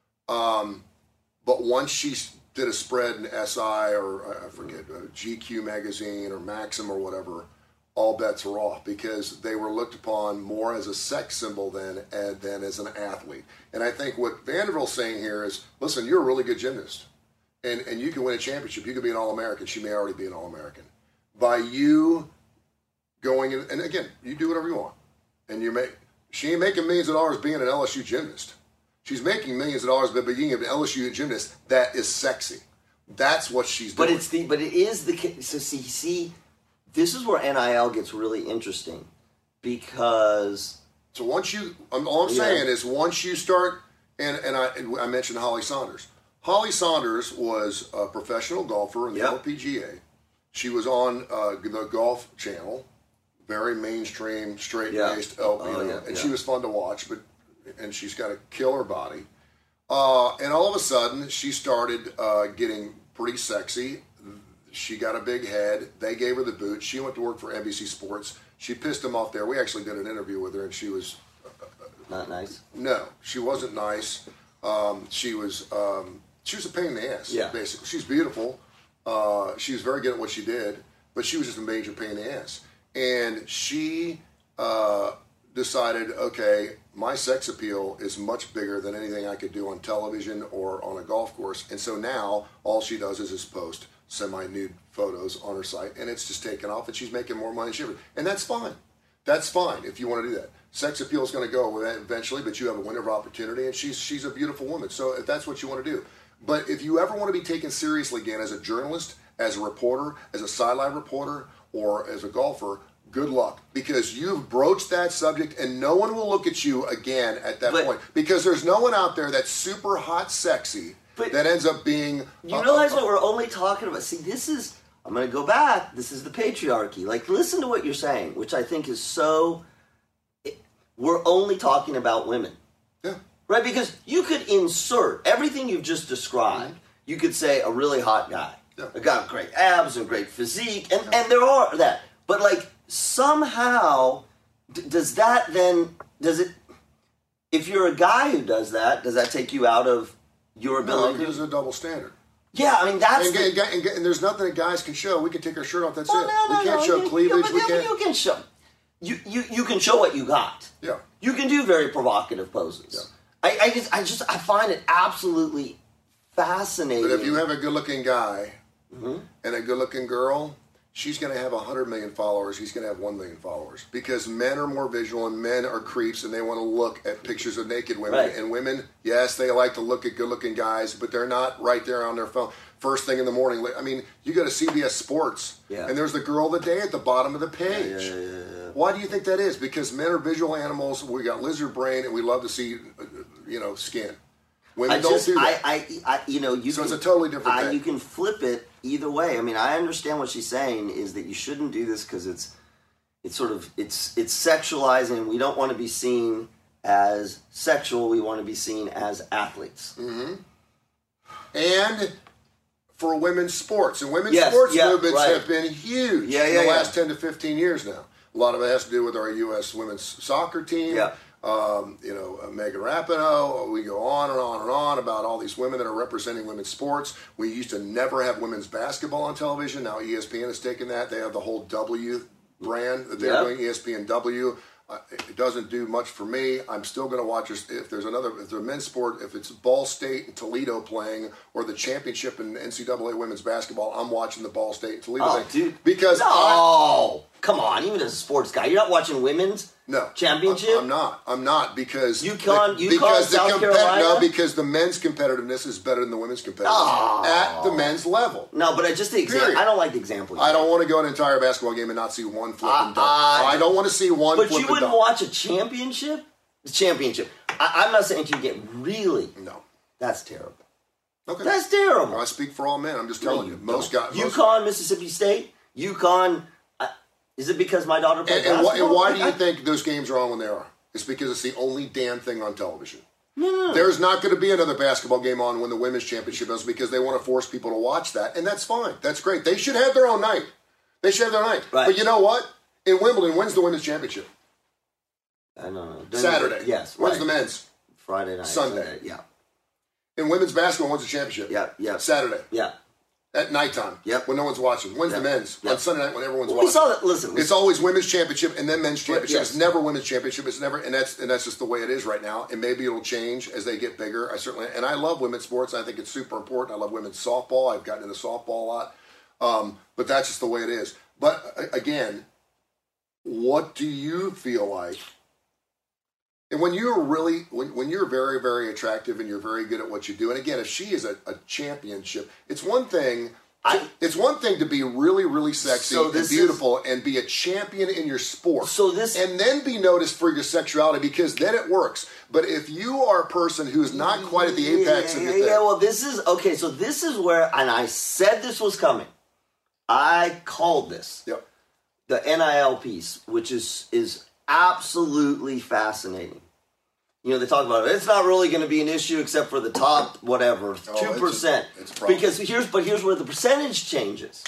But once she did a spread in SI or I forget GQ magazine or Maxim or whatever, all bets are off because they were looked upon more as a sex symbol than as an athlete. And I think what Vanderbilt's saying here is, listen, you're a really good gymnast, and you can win a championship. You can be an All-American. She may already be an All-American. By you going in, and again, you do whatever you want, and she ain't making millions of dollars being an LSU gymnast. She's making millions of dollars by being an LSU gymnast. That is sexy. That's what she's doing. But it is the case. So see, this is where NIL gets really interesting because. So once all I'm saying is once you start, and I mentioned Holly Saunders. Holly Saunders was a professional golfer in the LPGA. She was on the Golf Channel, very mainstream, straight-laced and she was fun to watch, and she's got a killer body. And all of a sudden, she started getting pretty sexy. She got a big head. They gave her the boot. She went to work for NBC Sports. She pissed them off there. We actually did an interview with her, and she was... not nice? No, she wasn't nice. She was a pain in the ass, basically. She's beautiful. She was very good at what she did, but she was just a major pain in the ass. And she decided, okay, my sex appeal is much bigger than anything I could do on television or on a golf course. And so now all she does is just post semi-nude photos on her site, and it's just taken off, and she's making more money than she ever. And that's fine. That's fine if you want to do that. Sex appeal is going to go eventually, but you have a window of opportunity, and she's a beautiful woman. So if that's what you want to do. But if you ever want to be taken seriously again as a journalist, as a reporter, as a sideline reporter, or as a golfer, good luck, because you've broached that subject and no one will look at you again at that point, because there's no one out there that's super hot sexy that ends up being... You realize what we're only talking about? See, I'm going to go back, this is the patriarchy. Like, listen to what you're saying, which I think is so... We're only talking about women. Yeah. Right? Because you could insert everything you've just described. You could say a really hot guy. Yeah. A guy with great abs and great physique, and there are that. But, like, somehow, does it, if you're a guy who does that take you out of your ability? No, there's a double standard. Yeah, I mean, that's... And there's nothing that guys can show. We can take our shirt off, that's it. We can't show cleavage. You can show... You can show what you got. Yeah. You can do very provocative poses. Yeah. I find it absolutely fascinating. But if you have a good-looking guy and a good-looking girl... She's going to have 100 million followers. He's going to have 1 million followers. Because men are more visual and men are creeps and they want to look at pictures of naked women. Right. And women, yes, they like to look at good-looking guys, but they're not right there on their phone. First thing in the morning. I mean, you go to CBS Sports and there's the girl of the day at the bottom of the page. Yeah. Why do you think that is? Because men are visual animals. We got lizard brain and we love to see, skin. Women don't do that. So it's a totally different thing. You can flip it either way. I mean, I understand what she's saying is that you shouldn't do this because it's sexualizing. We don't want to be seen as sexual. We want to be seen as athletes. Mm-hmm. And for women's sports. And women's sports movements have been huge in the last 10 to 15 years now. A lot of it has to do with our U.S. women's soccer team. Yeah. Megan Rapinoe. We go on and on and on about all these women that are representing women's sports. We used to never have women's basketball on television. Now ESPN has taken that. They have the whole W brand that they're doing, ESPN W. It doesn't do much for me. I'm still going to watch if there's a men's sport, if it's Ball State and Toledo playing, or the championship in NCAA women's basketball, I'm watching the Ball State and Toledo thing. Dude. Because come on, even as a sports guy, you're not watching women's championship? I'm not because UConn, South Carolina? because the men's competitiveness is better than the women's competitiveness at the men's level. No, but just the example. I don't like the example. I don't want to go an entire basketball game and not see one flipping dunk. I don't want to see one flipping dunk. But you wouldn't watch a championship? The championship. I'm not saying you get really. No. That's terrible. Okay. That's terrible. I speak for all men. I'm just telling you. Most guys. UConn, Mississippi State, UConn. Is it because my daughter plays basketball? And why do you think those games are on when they are? It's because it's the only damn thing on television. No. There's not going to be another basketball game on when the women's championship is because they want to force people to watch that, and that's fine. That's great. They should have their own night. Right. But you know what? In Wimbledon, when's the women's championship? I don't know. Saturday. Yes. When's the men's? Friday night. Sunday. Yeah. In women's basketball, when's the championship? Yeah. Saturday. Yeah. At nighttime. Yep. When no one's watching. When's the men's? On Sunday night when everyone's watching. We saw that. Listen. It's always women's championship and then men's championship. Yes. It's never women's championship. It's never, and that's just the way it is right now. And maybe it'll change as they get bigger. I love women's sports. I think it's super important. I love women's softball. I've gotten into softball a lot. But that's just the way it is. But again, what do you feel like? And when you're when you're very, very attractive and you're very good at what you do, and again, if she is a championship, it's one thing. It's one thing to be really, really sexy and beautiful and be a champion in your sport. And then be noticed for your sexuality because then it works. But if you are a person who's not quite at the apex of your thing. Yeah, well, this is where, and I said this was coming. I called this. Yep. The NIL piece, which is absolutely fascinating. You know, they talk about it's not really going to be an issue except for the top, whatever, 2%. Because here's where the percentage changes.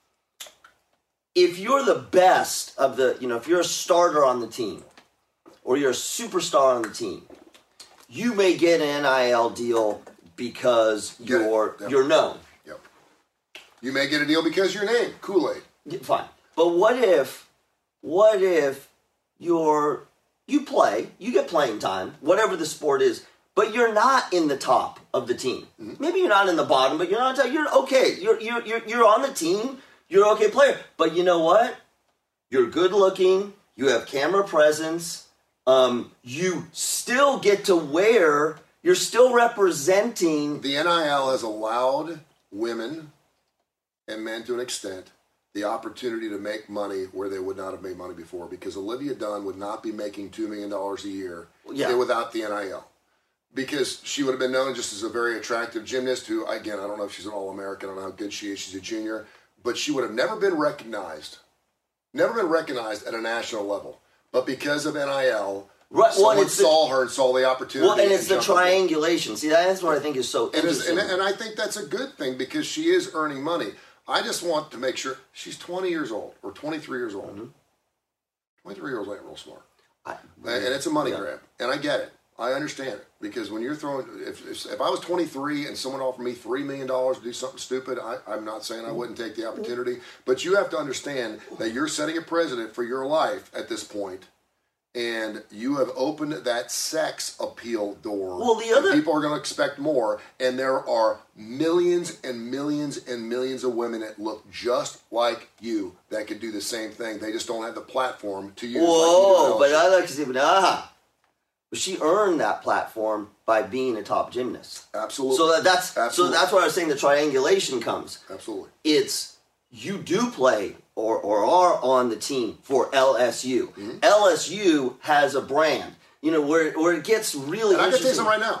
If you're the best of if you're a starter on the team, or you're a superstar on the team, you may get an NIL deal because you're known. Yep. You may get a deal because your name, Kool-Aid. Fine. But what if you play, you get playing time, whatever the sport is, but you're not in the top of the team. Mm-hmm. Maybe you're not in the bottom, but you're not. You're okay. You're on the team. You're an okay player. But you know what? You're good looking. You have camera presence. You still get to wear. You're still representing. The NIL has allowed women and men to an extent the opportunity to make money where they would not have made money before, because Olivia Dunn would not be making $2 million a year without the NIL, because she would have been known just as a very attractive gymnast who, again, I don't know if she's an All-American, I don't know how good she is, she's a junior, but she would have never been recognized at a national level. But because of NIL, someone saw her and saw the opportunity. Well, and it's the triangulation. See, that's what I think is so interesting. And I think that's a good thing because she is earning money. I just want to make sure she's 20 years old or 23 years old. Mm-hmm. 23 years old ain't real smart. And it's a money grab. And I get it. I understand it. Because when you're throwing, if I was 23 and someone offered me $3 million to do something stupid, I'm not saying I wouldn't take the opportunity. But you have to understand that you're setting a precedent for your life at this point. And you have opened that sex appeal door. Well, people are going to expect more. And there are millions and millions and millions of women that look just like you that could do the same thing. They just don't have the platform to use. Whoa, but I like to say, but she earned that platform by being a top gymnast. Absolutely. So that's where I was saying the triangulation comes. Absolutely. It's you do play or are on the team for LSU. Mm-hmm. LSU has a brand. You know, where it gets really interesting. And I can tell you something right now.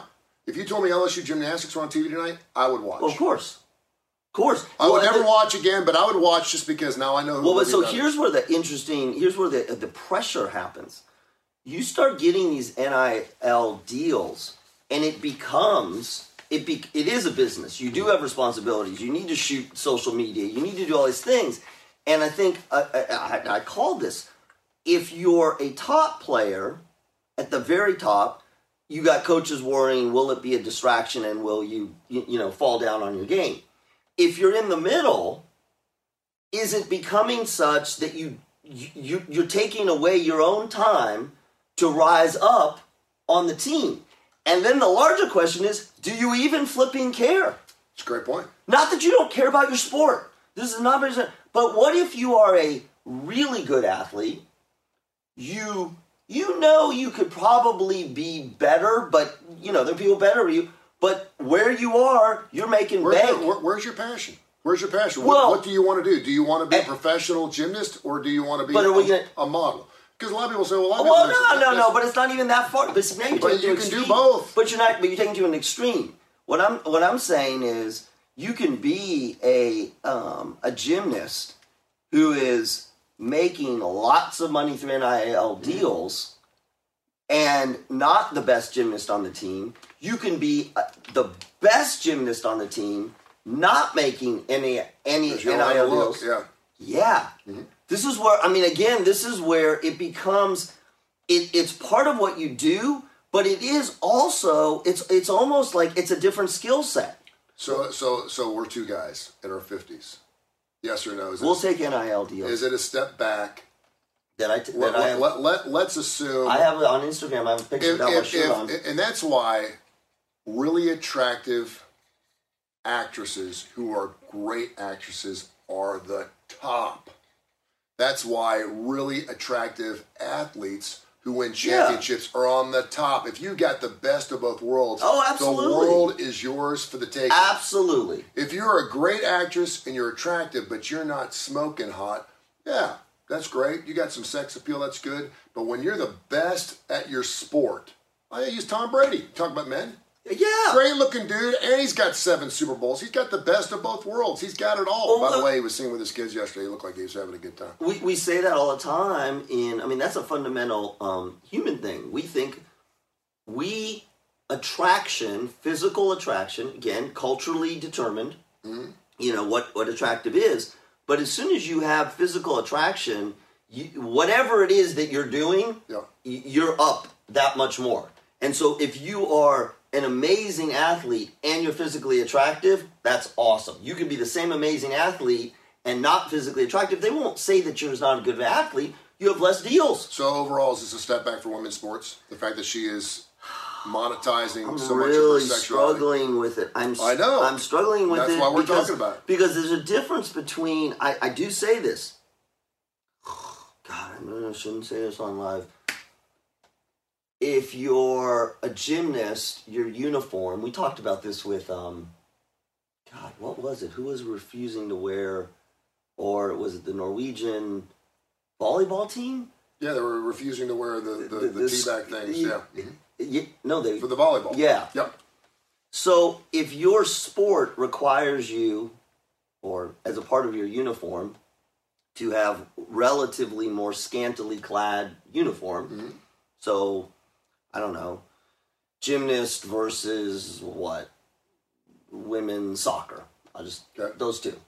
If you told me LSU gymnastics were on TV tonight, I would watch. Well, of course. Of course. I would never watch again, but I would watch just because now I know who. Well, so here's where the pressure happens. You start getting these NIL deals, and it becomes it is a business. You do have responsibilities. You need to shoot social media. You need to do all these things. And I think I called this. If you're a top player at the very top, you got coaches worrying, will it be a distraction and will you fall down on your game? If you're in the middle, is it becoming such that you're taking away your own time to rise up on the team? And then the larger question is, do you even flipping care? It's a great point. Not that you don't care about your sport. This is not, but what if you are a really good athlete? You know you could probably be better, but there are people better than you. But where you are, you're making bank. Where's your passion? Where's your passion? What do you want to do? Do you want to be a professional gymnast or do you want to be a model? Because a lot of people say, no, but it's not even that far. But now you can do both. But you're taking it to an extreme. What I'm saying is you can be a gymnast who is making lots of money through NIL deals and not the best gymnast on the team. You can be the best gymnast on the team, not making any NIL deals. Yeah. Mm-hmm. This is where it becomes it's part of what you do, but it is also it's almost like it's a different skill set. So we're two guys in our 50s. Yes or no? We'll take NIL deals. Is it a step back? Let's assume. I have it on Instagram. I have a picture without my shirt on. And that's why really attractive actresses who are great actresses are the top. That's why really attractive athletes who win championships are on the top. If you got the best of both worlds, the world is yours for the taking. Absolutely. If you're a great actress and you're attractive, but you're not smoking hot, that's great. You got some sex appeal, that's good. But when you're the best at your sport, I use Tom Brady. Talk about men. Yeah. Great looking dude, and he's got 7 Super Bowls. He's got the best of both worlds. He's got it all. By the way, he was singing with his kids yesterday. He looked like he was having a good time. We say that all the time. That's a fundamental human thing. We think physical attraction, again, culturally determined, what attractive is. But as soon as you have physical attraction, whatever it is that you're doing, you're up that much more. And so if you are an amazing athlete and you're physically attractive, that's awesome. You can be the same amazing athlete and not physically attractive. They won't say that you're not a good athlete. You have less deals. So overall, is this a step back for women's sports? The fact that she is monetizing I'm so really much of her sexuality? Struggling with it. I know. I'm struggling with it. That's why we're talking about it. Because there's a difference between, I do say this. God, I shouldn't say this on live. If you're a gymnast, your uniform, we talked about this with, what was it? Who was refusing to wear, or was it the Norwegian volleyball team? Yeah, they were refusing to wear the teabag things, for the volleyball. Yeah. Yep. So if your sport requires you, or as a part of your uniform, to have relatively more scantily clad uniform, so I don't know, gymnast versus women's soccer. Those two.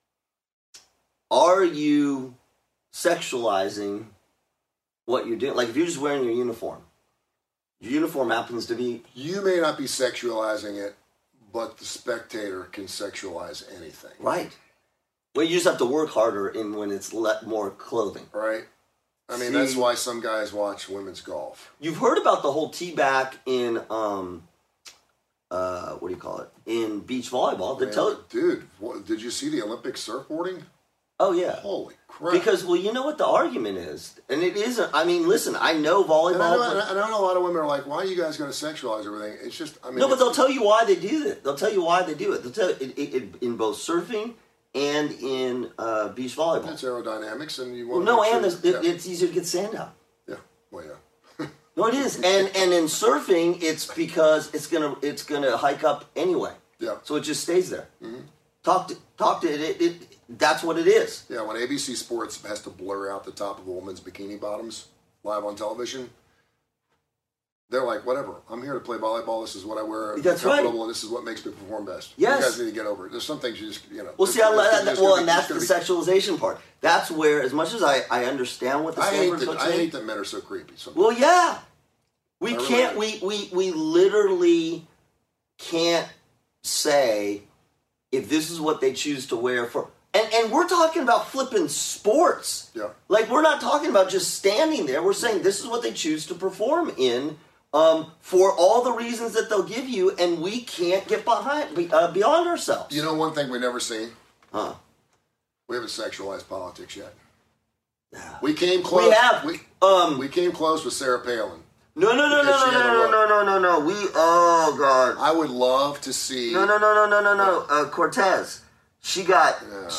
Are you sexualizing what you're doing? Like if you're just wearing your uniform happens to be... You may not be sexualizing it, but the spectator can sexualize anything. Right. Well, you just have to work harder when it's more clothing. Right. That's why some guys watch women's golf. You've heard about the whole teaback in, what do you call it? In beach volleyball. Dude, did you see the Olympic surfboarding? Oh, yeah. Holy crap. Because, you know what the argument is? And it isn't, listen, I know volleyball. And I know a lot of women are like, why are you guys going to sexualize everything? It's just, No, but they'll tell you why they do it. They'll tell you why they do it. They'll tell you in both surfing and in beach volleyball. It's aerodynamics, and you want it's easier to get sand out. Yeah, well, yeah. No, it is, and in surfing, it's because it's gonna hike up anyway. Yeah. So it just stays there. Mm-hmm. Talk to it. That's what it is. Yeah. When ABC Sports has to blur out the top of a woman's bikini bottoms live on television, they're like, whatever. I'm here to play volleyball. This is what I wear. That's right. And this is what makes me perform best. Yes. You guys need to get over it. There's some things you just, Well, see, and that's the sexualization part. That's where, as much as I understand what the standards are saying. I hate that men are so creepy. Sometimes. Well, yeah. We can't, we literally can't say if this is what they choose to wear for. And we're talking about flipping sports. Yeah. Like, we're not talking about just standing there. We're saying this is what they choose to perform in for all the reasons that they'll give you, and we can't get beyond ourselves. You know one thing we've never seen? Huh? We haven't sexualized politics yet. Yeah. We came close. We have. We came close with Sarah Palin. No. We, oh, God. I would love to see. No. Cortez. She got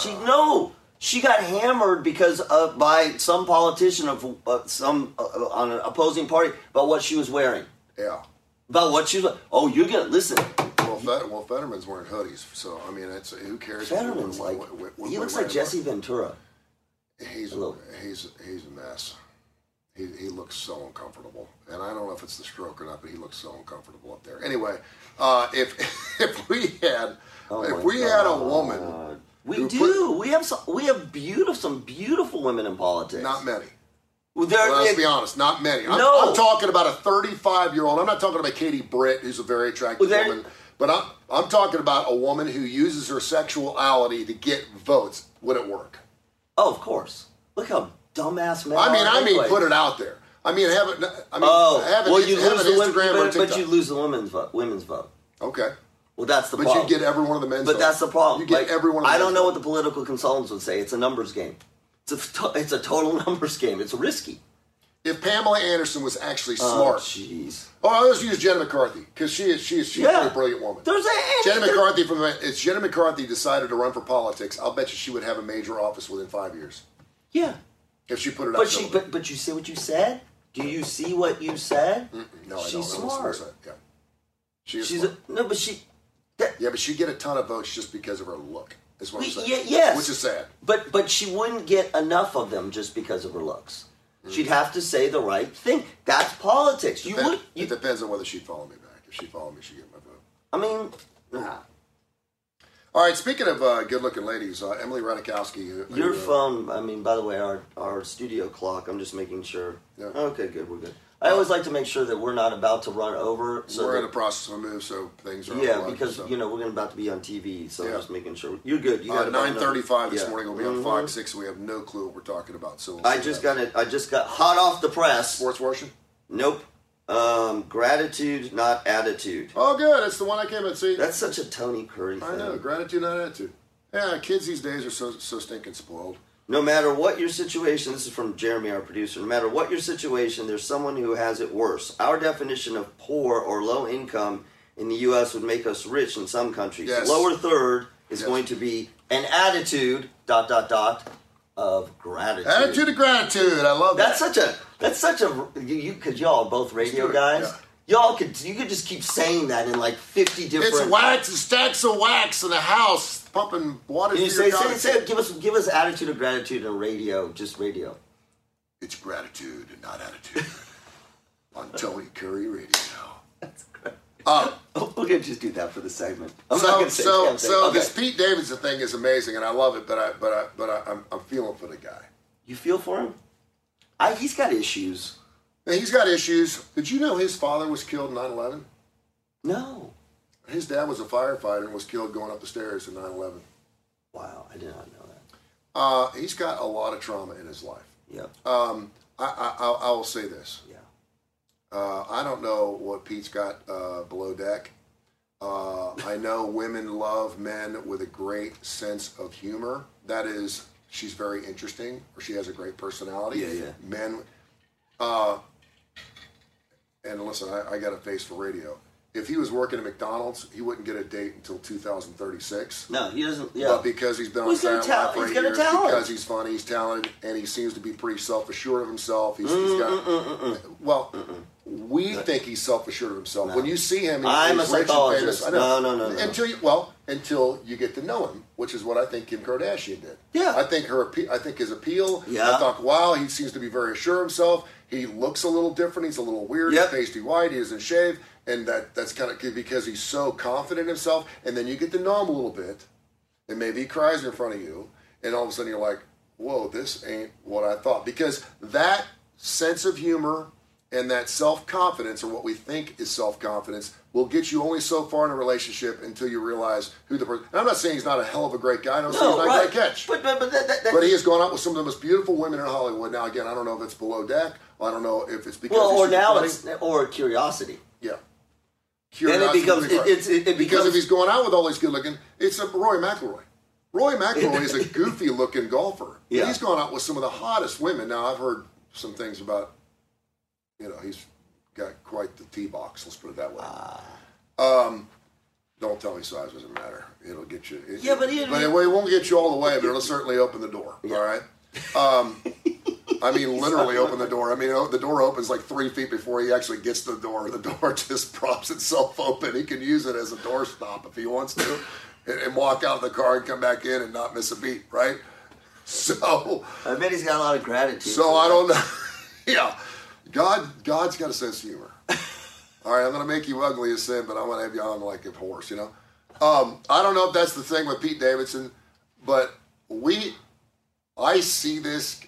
hammered because by some politician of on an opposing party about what she was wearing. Yeah. About what she was. Oh, you're gonna listen. Well, Fetterman's wearing hoodies, so I mean, who cares? Fetterman's he looks like Jesse Ventura. He's a mess. He looks so uncomfortable, and I don't know if it's the stroke or not, but he looks so uncomfortable up there. Anyway, if we had a woman, we have some beautiful women in politics. Not many. Let's be honest, not many. I'm talking about a 35-year-old. I'm not talking about Katie Britt, who's a very attractive woman, but I'm talking about a woman who uses her sexuality to get votes. Would it work? Oh, of course. Look how dumbass men. I mean, put it out there. You lose the women's vote. Okay. Well, that's the problem. But you get every one of the men's votes. But that's the problem. You get every one of the I don't know what the political consultants would say. It's a numbers game. It's a total numbers game. It's risky. If Pamela Anderson was actually smart. Oh, jeez. Let's use Jenna McCarthy, because she's a pretty brilliant woman. Jenna McCarthy decided to run for politics. I'll bet she would have a major office within 5 years. Yeah. If she put it out. But you see what you said? Do you see what you said? No, she's I don't. Smart. Yeah. But she'd get a ton of votes just because of her look. Is what I'm saying. Yes. Which is sad. But she wouldn't get enough of them just because of her looks. She'd have to say the right thing. That's politics. It depends on whether she'd follow me back. If she followed me, she'd get my vote. I mean, nah. All right, speaking of good-looking ladies, Emily Ratajkowski. Your phone, I mean, by the way, our studio clock, I'm just making sure. Yeah. Okay, good, we're good. I always like to make sure that we're not about to run over. We're in the process of a move, so things are because we're about to be on TV, so just making sure. You're good. You got 9:35 this morning. We'll be on Fox 6, so we have no clue what we're talking about. So I just got hot off the press. Sports washing? Nope. Gratitude, not attitude. Oh, good. That's the one I came and see. That's such a Tony Curry thing. I know. Gratitude, not attitude. Yeah, kids these days are so stinking spoiled. No matter what your situation, this is from Jeremy, our producer, no matter what your situation, there's someone who has it worse. Our definition of poor or low income in the U.S. would make us rich in some countries. Yes. Lower third is going to be an attitude, ... of gratitude. Attitude of gratitude. I love that. That's such a, because y'all are both radio guys. Yeah. You could just keep saying that in like 50 different. It's wax and stacks of wax in a house pumping water. Can you say give us attitude of gratitude in radio, just radio. It's gratitude and not attitude on Tony Curry Radio. That's great. We're gonna just do that for the segment. This Pete Davidson thing is amazing, and I love it. But I'm feeling for the guy. You feel for him? He's got issues. He's got issues. Did you know his father was killed in 9/11? No. His dad was a firefighter and was killed going up the stairs in 9/11. Wow, I did not know that. He's got a lot of trauma in his life. Yeah. I will say this. Yeah. I don't know what Pete's got below deck. I know women love men with a great sense of humor. That is, she's very interesting, or she has a great personality. Yeah. Men. And listen, I got a face for radio. If he was working at McDonald's, he wouldn't get a date until 2036. No, he doesn't. Yeah. But because he's been on Saturday Night for 8 years, talent. because he's funny, he's talented, and he seems to be pretty self-assured of himself. He's got. Well, we think he's self-assured of himself. No. When you see him, I'm a psychologist. No. Until you get to know him, which is what I think Kim Kardashian did. Yeah. I think his appeal. Yeah. I thought, wow, he seems to be very sure of himself. He looks a little different. He's a little weird. Yep. He's pasty white. He doesn't shave, and that's kind of because he's so confident in himself. And then you get to know him a little bit, and maybe he cries in front of you, and all of a sudden you're like, whoa, this ain't what I thought. Because that sense of humor and that self-confidence, or what we think is self-confidence, will get you only so far in a relationship until you realize who the person. And I'm not saying he's not a hell of a great guy. I'm not saying he's not a great catch. But he has gone out with some of the most beautiful women in Hollywood. Now, again, I don't know if it's below deck. I don't know if it's because or curiosity. Yeah. Curiosity. And because if he's going out with all these good-looking, it's Rory McIlroy. Rory McIlroy is a goofy-looking golfer. Yeah. And he's gone out with some of the hottest women. Now, I've heard some things about, he's got quite the tee box, let's put it that way. Don't tell me size doesn't matter. It'll get you. But it won't get you all the way, but it'll certainly open the door. Yeah. All right? I mean, literally open the door. I mean, the door opens like 3 feet before he actually gets to the door. The door just props itself open. He can use it as a doorstop if he wants to, and walk out of the car and come back in and not miss a beat, right? So I bet he's got a lot of gratitude. So I don't know. Yeah. God's got a sense of humor. All right, I'm going to make you ugly as sin, but I'm going to have you on like a horse, I don't know if that's the thing with Pete Davidson, but I see this.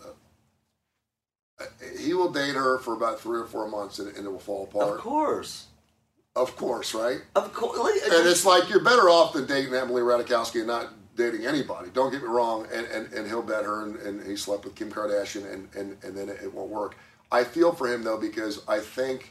He will date her for about 3 or 4 months, and it will fall apart. Of course, right? Of course. And it's like you're better off than dating Emily Ratajkowski and not dating anybody. Don't get me wrong. And he'll bet her, and he slept with Kim Kardashian, and then it won't work. I feel for him though, because I think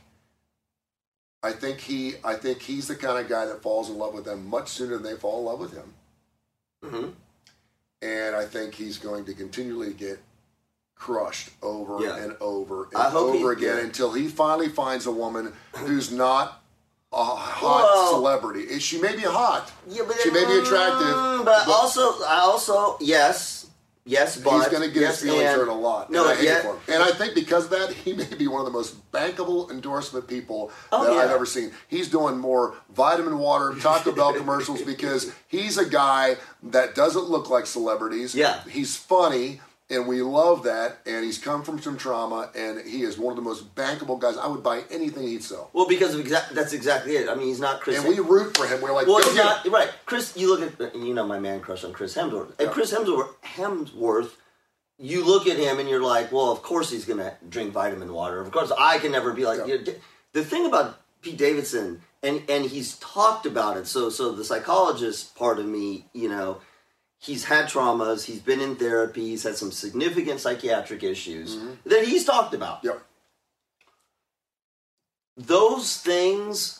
he's the kind of guy that falls in love with them much sooner than they fall in love with him. Mm-hmm. And I think he's going to continually get crushed over and over again until he finally finds a woman who's not a hot celebrity. She may be hot. Yeah, but she may be attractive. But also, yes, but he's going to get his feelings hurt a lot. No, and I hate it for him. And I think because of that, he may be one of the most bankable endorsement people I've ever seen. He's doing more vitamin water, Taco Bell commercials because he's a guy that doesn't look like celebrities. Yeah. He's funny, and we love that, and he's come from some trauma, and he is one of the most bankable guys. I would buy anything he'd sell. Well, because that's exactly it. I mean, he's not Chris. And we root for him. We're like, well, he's not right. Chris, you look at my man crush on Chris Hemsworth. And Chris Hemsworth, you look at him and you're like, well, of course he's going to drink vitamin water. Of course, I can never be like. The thing about Pete Davidson, and he's talked about it. So the psychologist part of me, he's had traumas, he's been in therapy, he's had some significant psychiatric issues that he's talked about. Yep. Those things,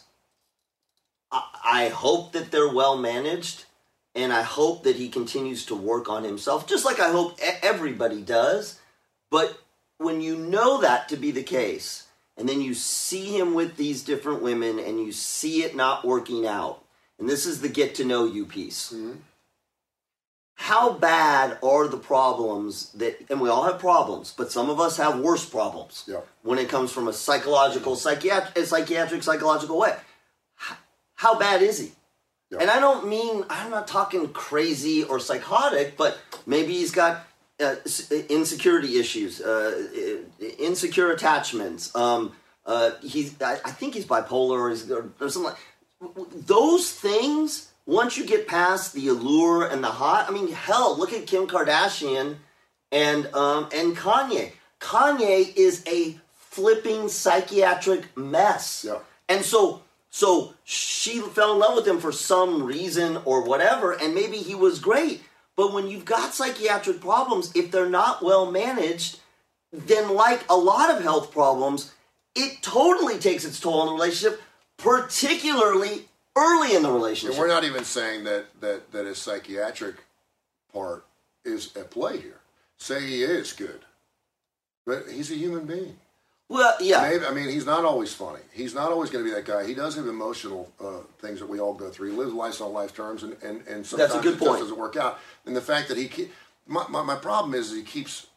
I hope that they're well managed, and I hope that he continues to work on himself, just like I hope everybody does. But when you know that to be the case, and then you see him with these different women, and you see it not working out, and this is the get to know you piece. Mm-hmm. How bad are the problems and we all have problems, but some of us have worse problems when it comes from a psychological way. How bad is he? Yeah. And I'm not talking crazy or psychotic, but maybe he's got insecurity issues, insecure attachments. I think he's bipolar or something like those things. Once you get past the allure and the hot, hell, look at Kim Kardashian and Kanye. Kanye is a flipping psychiatric mess. Yeah. And so she fell in love with him for some reason or whatever, and maybe he was great. But when you've got psychiatric problems, if they're not well managed, then like a lot of health problems, it totally takes its toll on the relationship, particularly early in the relationship. And we're not even saying that his psychiatric part is at play here. Say he is good, but he's a human being. Well, yeah. Maybe, he's not always funny. He's not always going to be that guy. He does have emotional things that we all go through. He lives life on life terms, and sometimes that's a good point. Just doesn't work out. And the fact that my problem is he keeps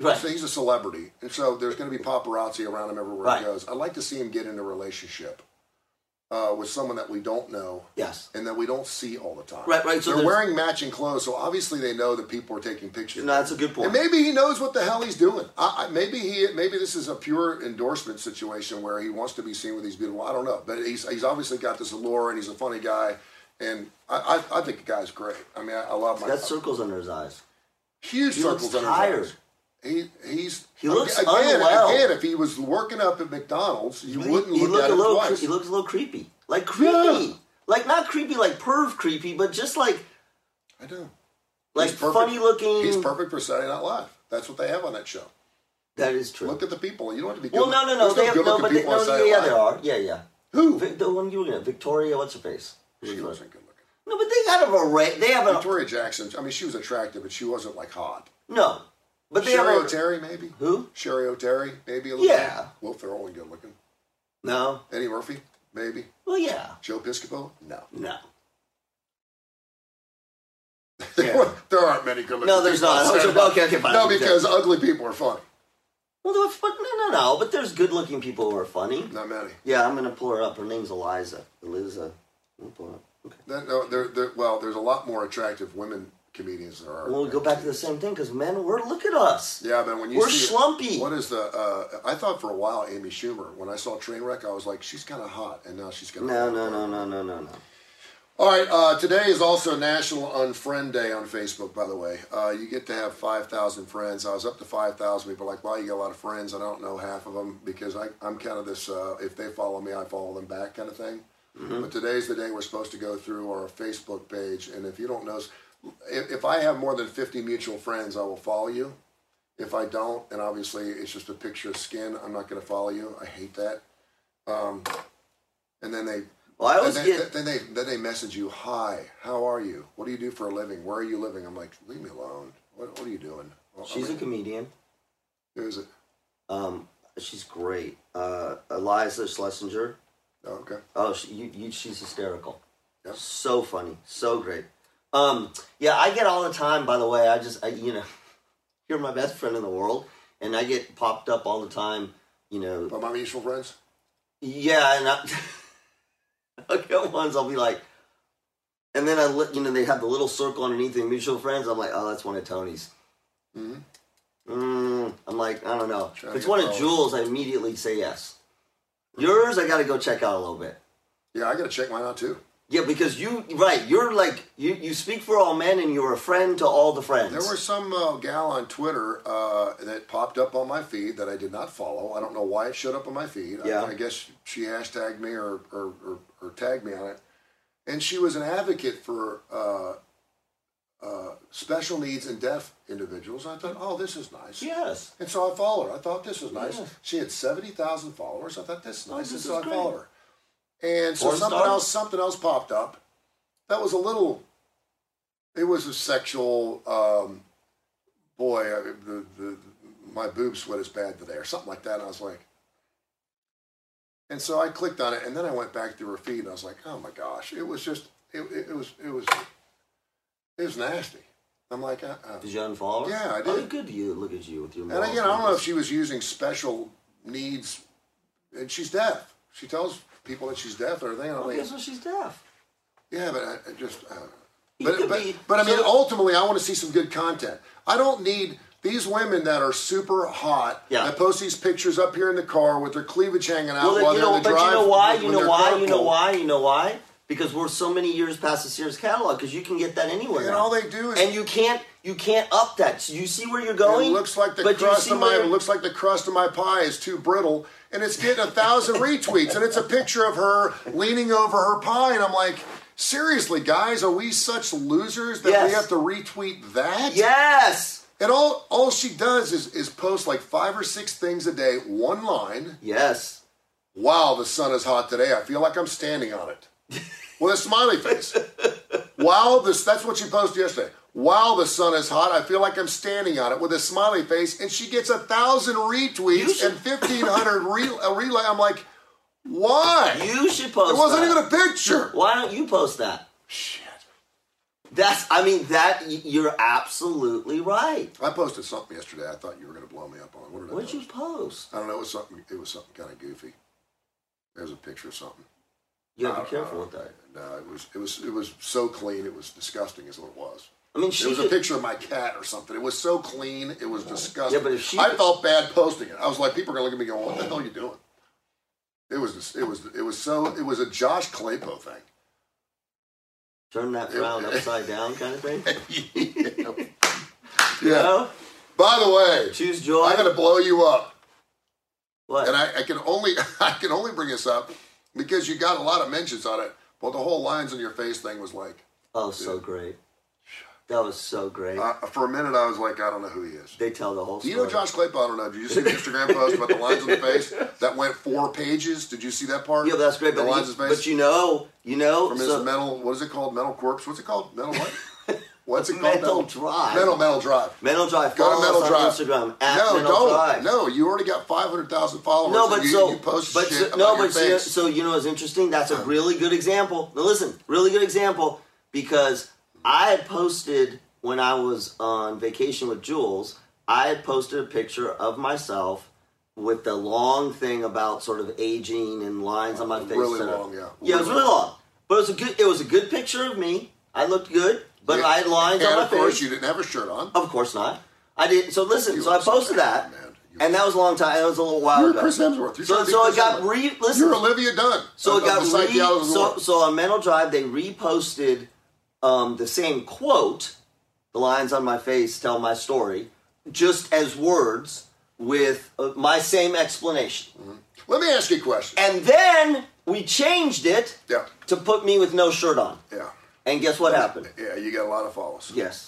Right. So he's a celebrity, and so there's going to be paparazzi around him everywhere he goes. I'd like to see him get in a relationship with someone that we don't know, and that we don't see all the time. Right. So they're wearing matching clothes, so obviously they know that people are taking pictures. No, that's a good point. And maybe he knows what the hell he's doing. Maybe this is a pure endorsement situation where he wants to be seen with these beautiful. I don't know, but he's obviously got this allure, and he's a funny guy, and I think the guy's great. I mean, I love my. Got circles under his eyes. Huge circles under his eyes. He looks unwell. Again, if he was working up at McDonald's, you wouldn't look at him twice. He looks a little creepy. Like creepy. Yeah. Like not creepy like perv creepy, but just like... I know. Like funny looking... He's perfect for Saturday Night Live. That's what they have on that show. That is true. Look at the people. You don't have to be good. Well, no. They have good looking people on Saturday Night Live. There are. Yeah. Who? The one you were looking at. Victoria, what's her face? She wasn't good looking. No, but they got a array. They have Victoria Jackson. I mean, she was attractive, but she wasn't like hot. No. But Sherry O'Terry, maybe? Who? Sherry O'Terry, maybe a little bit. Will Ferrell ain't good looking. No. Eddie Murphy, maybe. Well, yeah. Joe Piscopo? No. Yeah. There aren't many good looking people. No, there's not. Okay, fine. No, because ugly people are funny. Well, no. But there's good looking people who are funny. Not many. Yeah, I'm going to pull her up. Her name's Eliza. Eliza. I'm pull her up. Okay. Well, there's a lot more attractive women comedians there are. Well, we go back to the same thing because men, look at us. Yeah, man. When you we're schlumpy. What is the? I thought for a while Amy Schumer. When I saw Trainwreck, I was like, she's kind of hot, and now she's kind of. No. All right. Today is also National Unfriend Day on Facebook. By the way, you get to have 5,000 friends. I was up to 5,000. People are like, "Wow, you got a lot of friends." I don't know half of them because I'm kind of this. If they follow me, I follow them back kind of thing. Mm-hmm. But today's the day we're supposed to go through our Facebook page, and if you don't know. If I have more than 50 mutual friends, I will follow you. If I don't, and obviously it's just a picture of skin, I'm not going to follow you. I hate that. And then they, then they message you, "Hi, how are you? What do you do for a living? Where are you living?" I'm like, leave me alone. What are you doing? Well, she's a comedian. Who is it? She's great. Eliza Schlesinger. Oh, okay. Oh, she's hysterical. Yep. So funny, so great. Yeah, I get all the time, by the way, you're my best friend in the world, and I get popped up all the time, By my mutual friends? Yeah, and I'll get ones, I'll be like, and then they have the little circle underneath the mutual friends, I'm like, oh, that's one of Tony's. Mm-hmm. I'm like, I don't know. If it's one of Jules, I immediately say yes. Yours, I gotta go check out a little bit. Yeah, I gotta check mine out too. Yeah, because you're like, you speak for all men and you're a friend to all the friends. There was some gal on Twitter that popped up on my feed that I did not follow. I don't know why it showed up on my feed. Yeah. I guess she hashtagged me or tagged me on it. And she was an advocate for special needs and deaf individuals. I thought, oh, this is nice. Yes. And so I followed her. I thought this was nice. Yes. She had 70,000 followers. I thought this is nice. This and is so great. I followed her. And so something else popped up. That was it was a sexual, my boob sweat is bad today, or something like that. And I was like, and so I clicked on it, and then I went back through her feed, and I was like, oh my gosh, it was just, it was nasty. I'm like, Did you unfollow her? Yeah, I did. Oh, good to you. Look at you with your. And again, I don't know if she was using special needs, and she's deaf. She tells people that she's deaf or anything. Okay, so she's deaf. Yeah, but I just. But I mean, ultimately, I want to see some good content. I don't need these women that are super hot. Yeah. That post these pictures up here in the car with their cleavage hanging out while they're in the drive. But you know why? Because we're so many years past the Sears catalog. Because you can get that anywhere. And all they do is. And you can't up that. You see where you're going. It looks like the crust of my pie is too brittle, and it's getting 1,000 retweets, and it's a picture of her leaning over her pie, and I'm like, seriously, guys, are we such losers that we have to retweet that? Yes. And all she does is post like 5 or 6 things a day, one line. Yes. Wow, the sun is hot today. I feel like I'm standing on it. With a smiley face. Wow, that's what she posted yesterday. Wow, the sun is hot. I feel like I'm standing on it with a smiley face. And she gets 1,000 retweets and 1,500 relay. I'm like, why? You should post that. It wasn't even a picture. Why don't you post that? Shit. You're absolutely right. I posted something yesterday I thought you were going to blow me up on. What did you post? I don't know. It was something kind of goofy. There's a picture of something. You have to be careful with that. No, it was so clean. It was disgusting is what it was. I mean, it was a picture of my cat or something. It was so clean. It was disgusting. Yeah, but I felt bad posting it. I was like, people are going to look at me going, what the hell are you doing? It was a Josh Claypo thing. Turn that frown upside down kind of thing? Yeah. You know? By the way, choose joy. I'm going to blow you up. What? And I can only bring this up because you got a lot of mentions on it. But the whole lines on your face thing was like, oh, so great. That was so great. For a minute, I was like, I don't know who he is. They tell the whole story. Do you know Josh Claypo? I don't know. Did you see the Instagram post about the lines on the face that went 4 pages? Did you see that part? Yeah, that's great. The lines on his face. But you know. From his mental, what is it called? Mental corpse. What's it called? Mental what? What's it called? Mental Drive. Mental Drive. Mental Drive. Go to Mental Drive. On Instagram Mental Drive. No, you already got 500,000 followers. No, but you post shit about your face. So you know what's interesting? That's a really good example. Now listen, really good example because I had posted when I was on vacation with Jules. I had posted a picture of myself with the long thing about sort of aging and lines on my face. Really long, yeah. Yeah, it was really long, but it was a good picture of me. I looked good. But I had lines on my face. And of course, you didn't have a shirt on. Of course not. I didn't. So listen. So I posted that, and that was a long time. It was a little while ago. You're Chris Hemsworth. So it got listen. You're Olivia Dunn. So it got So on Mental Drive, they reposted the same quote. The lines on my face tell my story, just as words with my same explanation. Mm-hmm. Let me ask you a question. And then we changed it to put me with no shirt on. Yeah. And guess what happened? Yeah, you got a lot of followers. Yes.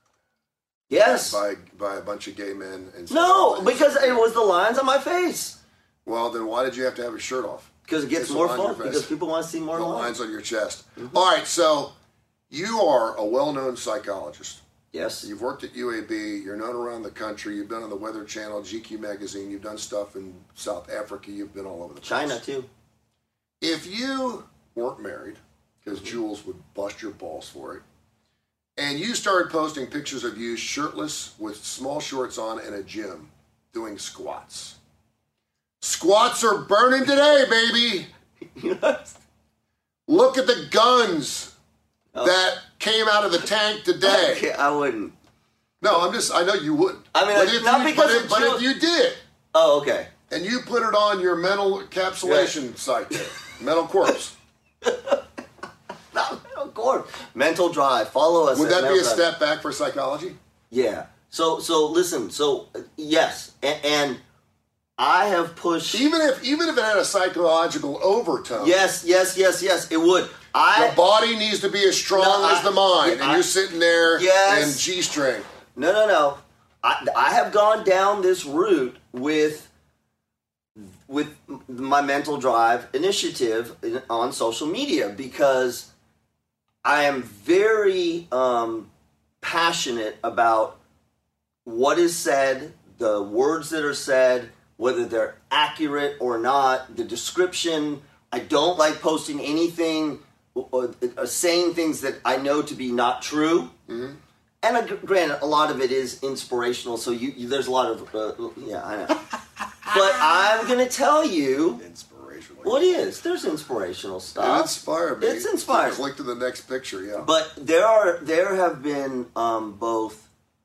Yes. By a bunch of gay men. And no, because it was the lines on my face. Well, then why did you have to have your shirt off? Because it gets more fun. Because people want to see more lines on your chest. Mm-hmm. All right, so you are a well-known psychologist. Yes. You've worked at UAB. You're known around the country. You've been on the Weather Channel, GQ Magazine. You've done stuff in South Africa. You've been all over the place. China, too. If you weren't married, because Jules would bust your balls for it, and you started posting pictures of you shirtless with small shorts on in a gym doing squats. Squats are burning today, baby. Yes. Look at the guns that came out of the tank today. I wouldn't. No, I know you wouldn't. I mean, but if you did. Oh, okay. And you put it on your mental encapsulation site there. Mental corpse. Mental Drive. Follow us. Would that be a step back for psychology? Yeah. So listen. So yes, and I have pushed. Even if it had a psychological overtone. Yes. It would. The body needs to be as strong as the mind, and you're sitting there in G-string. No. I have gone down this route with my Mental Drive initiative on social media because I am very passionate about what is said, the words that are said, whether they're accurate or not, the description. I don't like posting anything or saying things that I know to be not true. Mm-hmm. And granted, a lot of it is inspirational, so there's a lot of, I know. But I'm going to tell you... Inspirational. What is? There's inspirational stuff. It inspired me. It's inspiring. Click to the next picture, yeah. But there have been both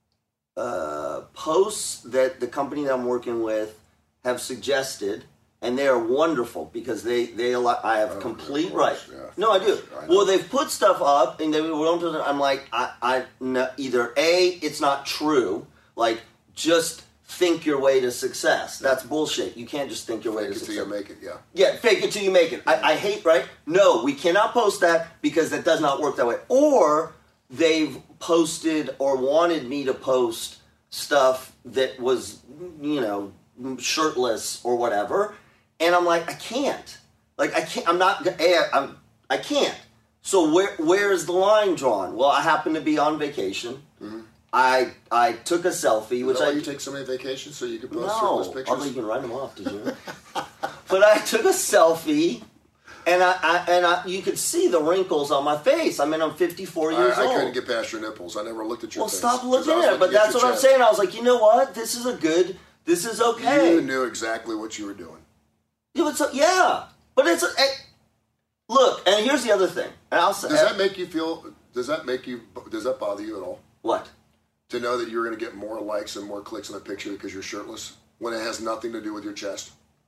posts that the company that I'm working with have suggested, and they are wonderful because I have complete right. Yeah, no, I do. Well, they've put stuff up, and I'm like, no, either A, it's not true, like just think your way to success. That's bullshit. You can't just think your way to success. Fake it till you make it, yeah. Yeah, fake it till you make it. I hate, right? No, we cannot post that because that does not work that way. Or they've posted or wanted me to post stuff that was, shirtless or whatever. And I'm like, I can't. Like, I can't. I can't. So where's the line drawn? Well, I happen to be on vacation. Mm-hmm. I took a selfie, which you take so many vacations so you could post shirtless pictures? Although you can write them off, did you? But I took a selfie you could see the wrinkles on my face. I mean, I'm 54 years old. I couldn't get past your nipples. I never looked at your face. Well, stop looking at it. But that's what I'm saying. I was like, you know what? This is okay. You knew exactly what you were doing. Yeah, but it's look. And here's the other thing. And I'll say, does that make you feel? Does that bother you at all? What? To know that you're going to get more likes and more clicks on a picture because you're shirtless when it has nothing to do with your chest?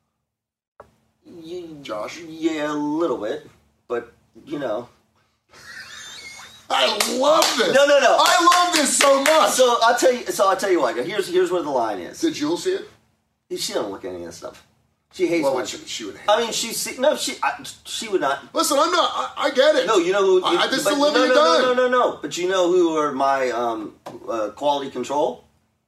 Josh? Yeah, a little bit, but you know. I love this. No. I love this so much. So I'll tell you what. Here's where the line is. Did Jules see it? She don't look at any of this stuff. She hates. Well, she would hate. I mean, she would not. Listen, I'm not. I get it. No, you know who? This is Olivia Dunn. No. But you know who are my quality control?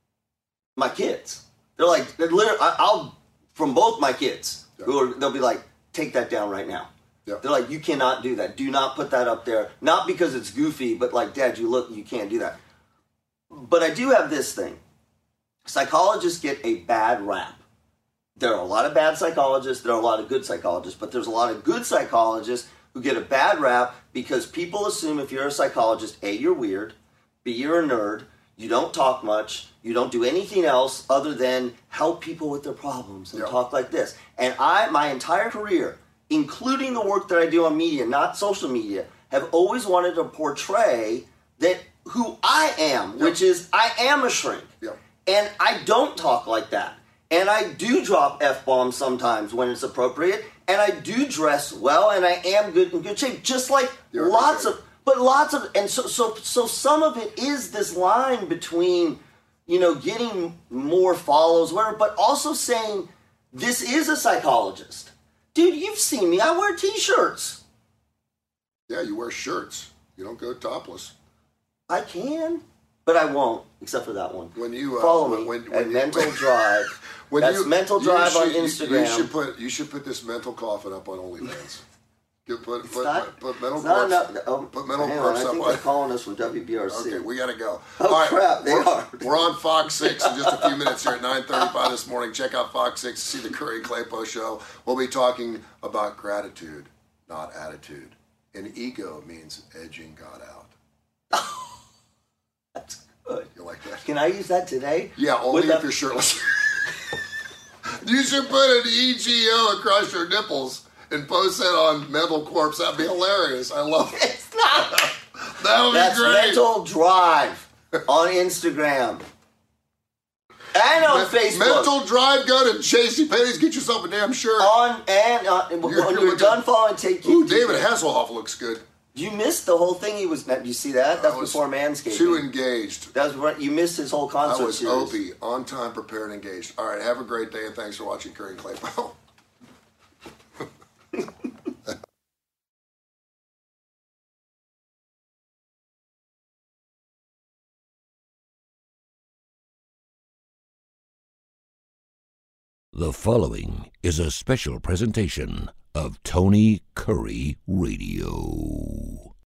My kids. They're literally. I'll from both my kids. Yeah. They'll be like, take that down right now. Yeah. They're like, you cannot do that. Do not put that up there. Not because it's goofy, but like, Dad, you can't do that. But I do have this thing. Psychologists get a bad rap. There are a lot of bad psychologists. There are a lot of good psychologists. But there's a lot of good psychologists who get a bad rap because people assume if you're a psychologist, A, you're weird, B, you're a nerd, you don't talk much, you don't do anything else other than help people with their problems and talk like this. And my entire career, including the work that I do on media, not social media, have always wanted to portray that who I am, which is I am a shrink. And I don't talk like that. And I do drop F-bombs sometimes when it's appropriate. And I do dress well, and I am in good shape. Just like lots of, and so some of it is this line between, getting more follows, whatever, but also saying, this is a psychologist. Dude, you've seen me. I wear T-shirts. Yeah, you wear shirts. You don't go topless. I can, but I won't, except for that one. When you follow me at Mental Drive. That's Mental Drive on Instagram. You should put this mental coffin up on OnlyFans. Put mental corpse. Put mental corpse up. I think they're calling us from WBRC. Okay, we gotta go. Oh, all right, crap! We're on Fox 6 in just a few minutes here at 9:35 this morning. Check out Fox 6 to see the Curry and Claypo show. We'll be talking about gratitude, not attitude. And ego means edging God out. That's good. You like that? Can I use that today? Yeah, only if you're shirtless. You should put an EGO across your nipples and post that on Mental Corpse. That'd be hilarious. I love it. It's not. That would be great. That's Mental Drive on Instagram. And on Facebook. Mental Drive, go to JCPenney's, get yourself a damn shirt. When you're done following, take you. Ooh, David Hasselhoff looks good. You missed the whole thing. You see that? That's before Manscaping. Too engaged. That's what you missed his whole concert. I was series. Opie, on time, prepared, and engaged. All right, have a great day, and thanks for watching Curry and Claypo. The following is a special presentation of Tony Curry Radio.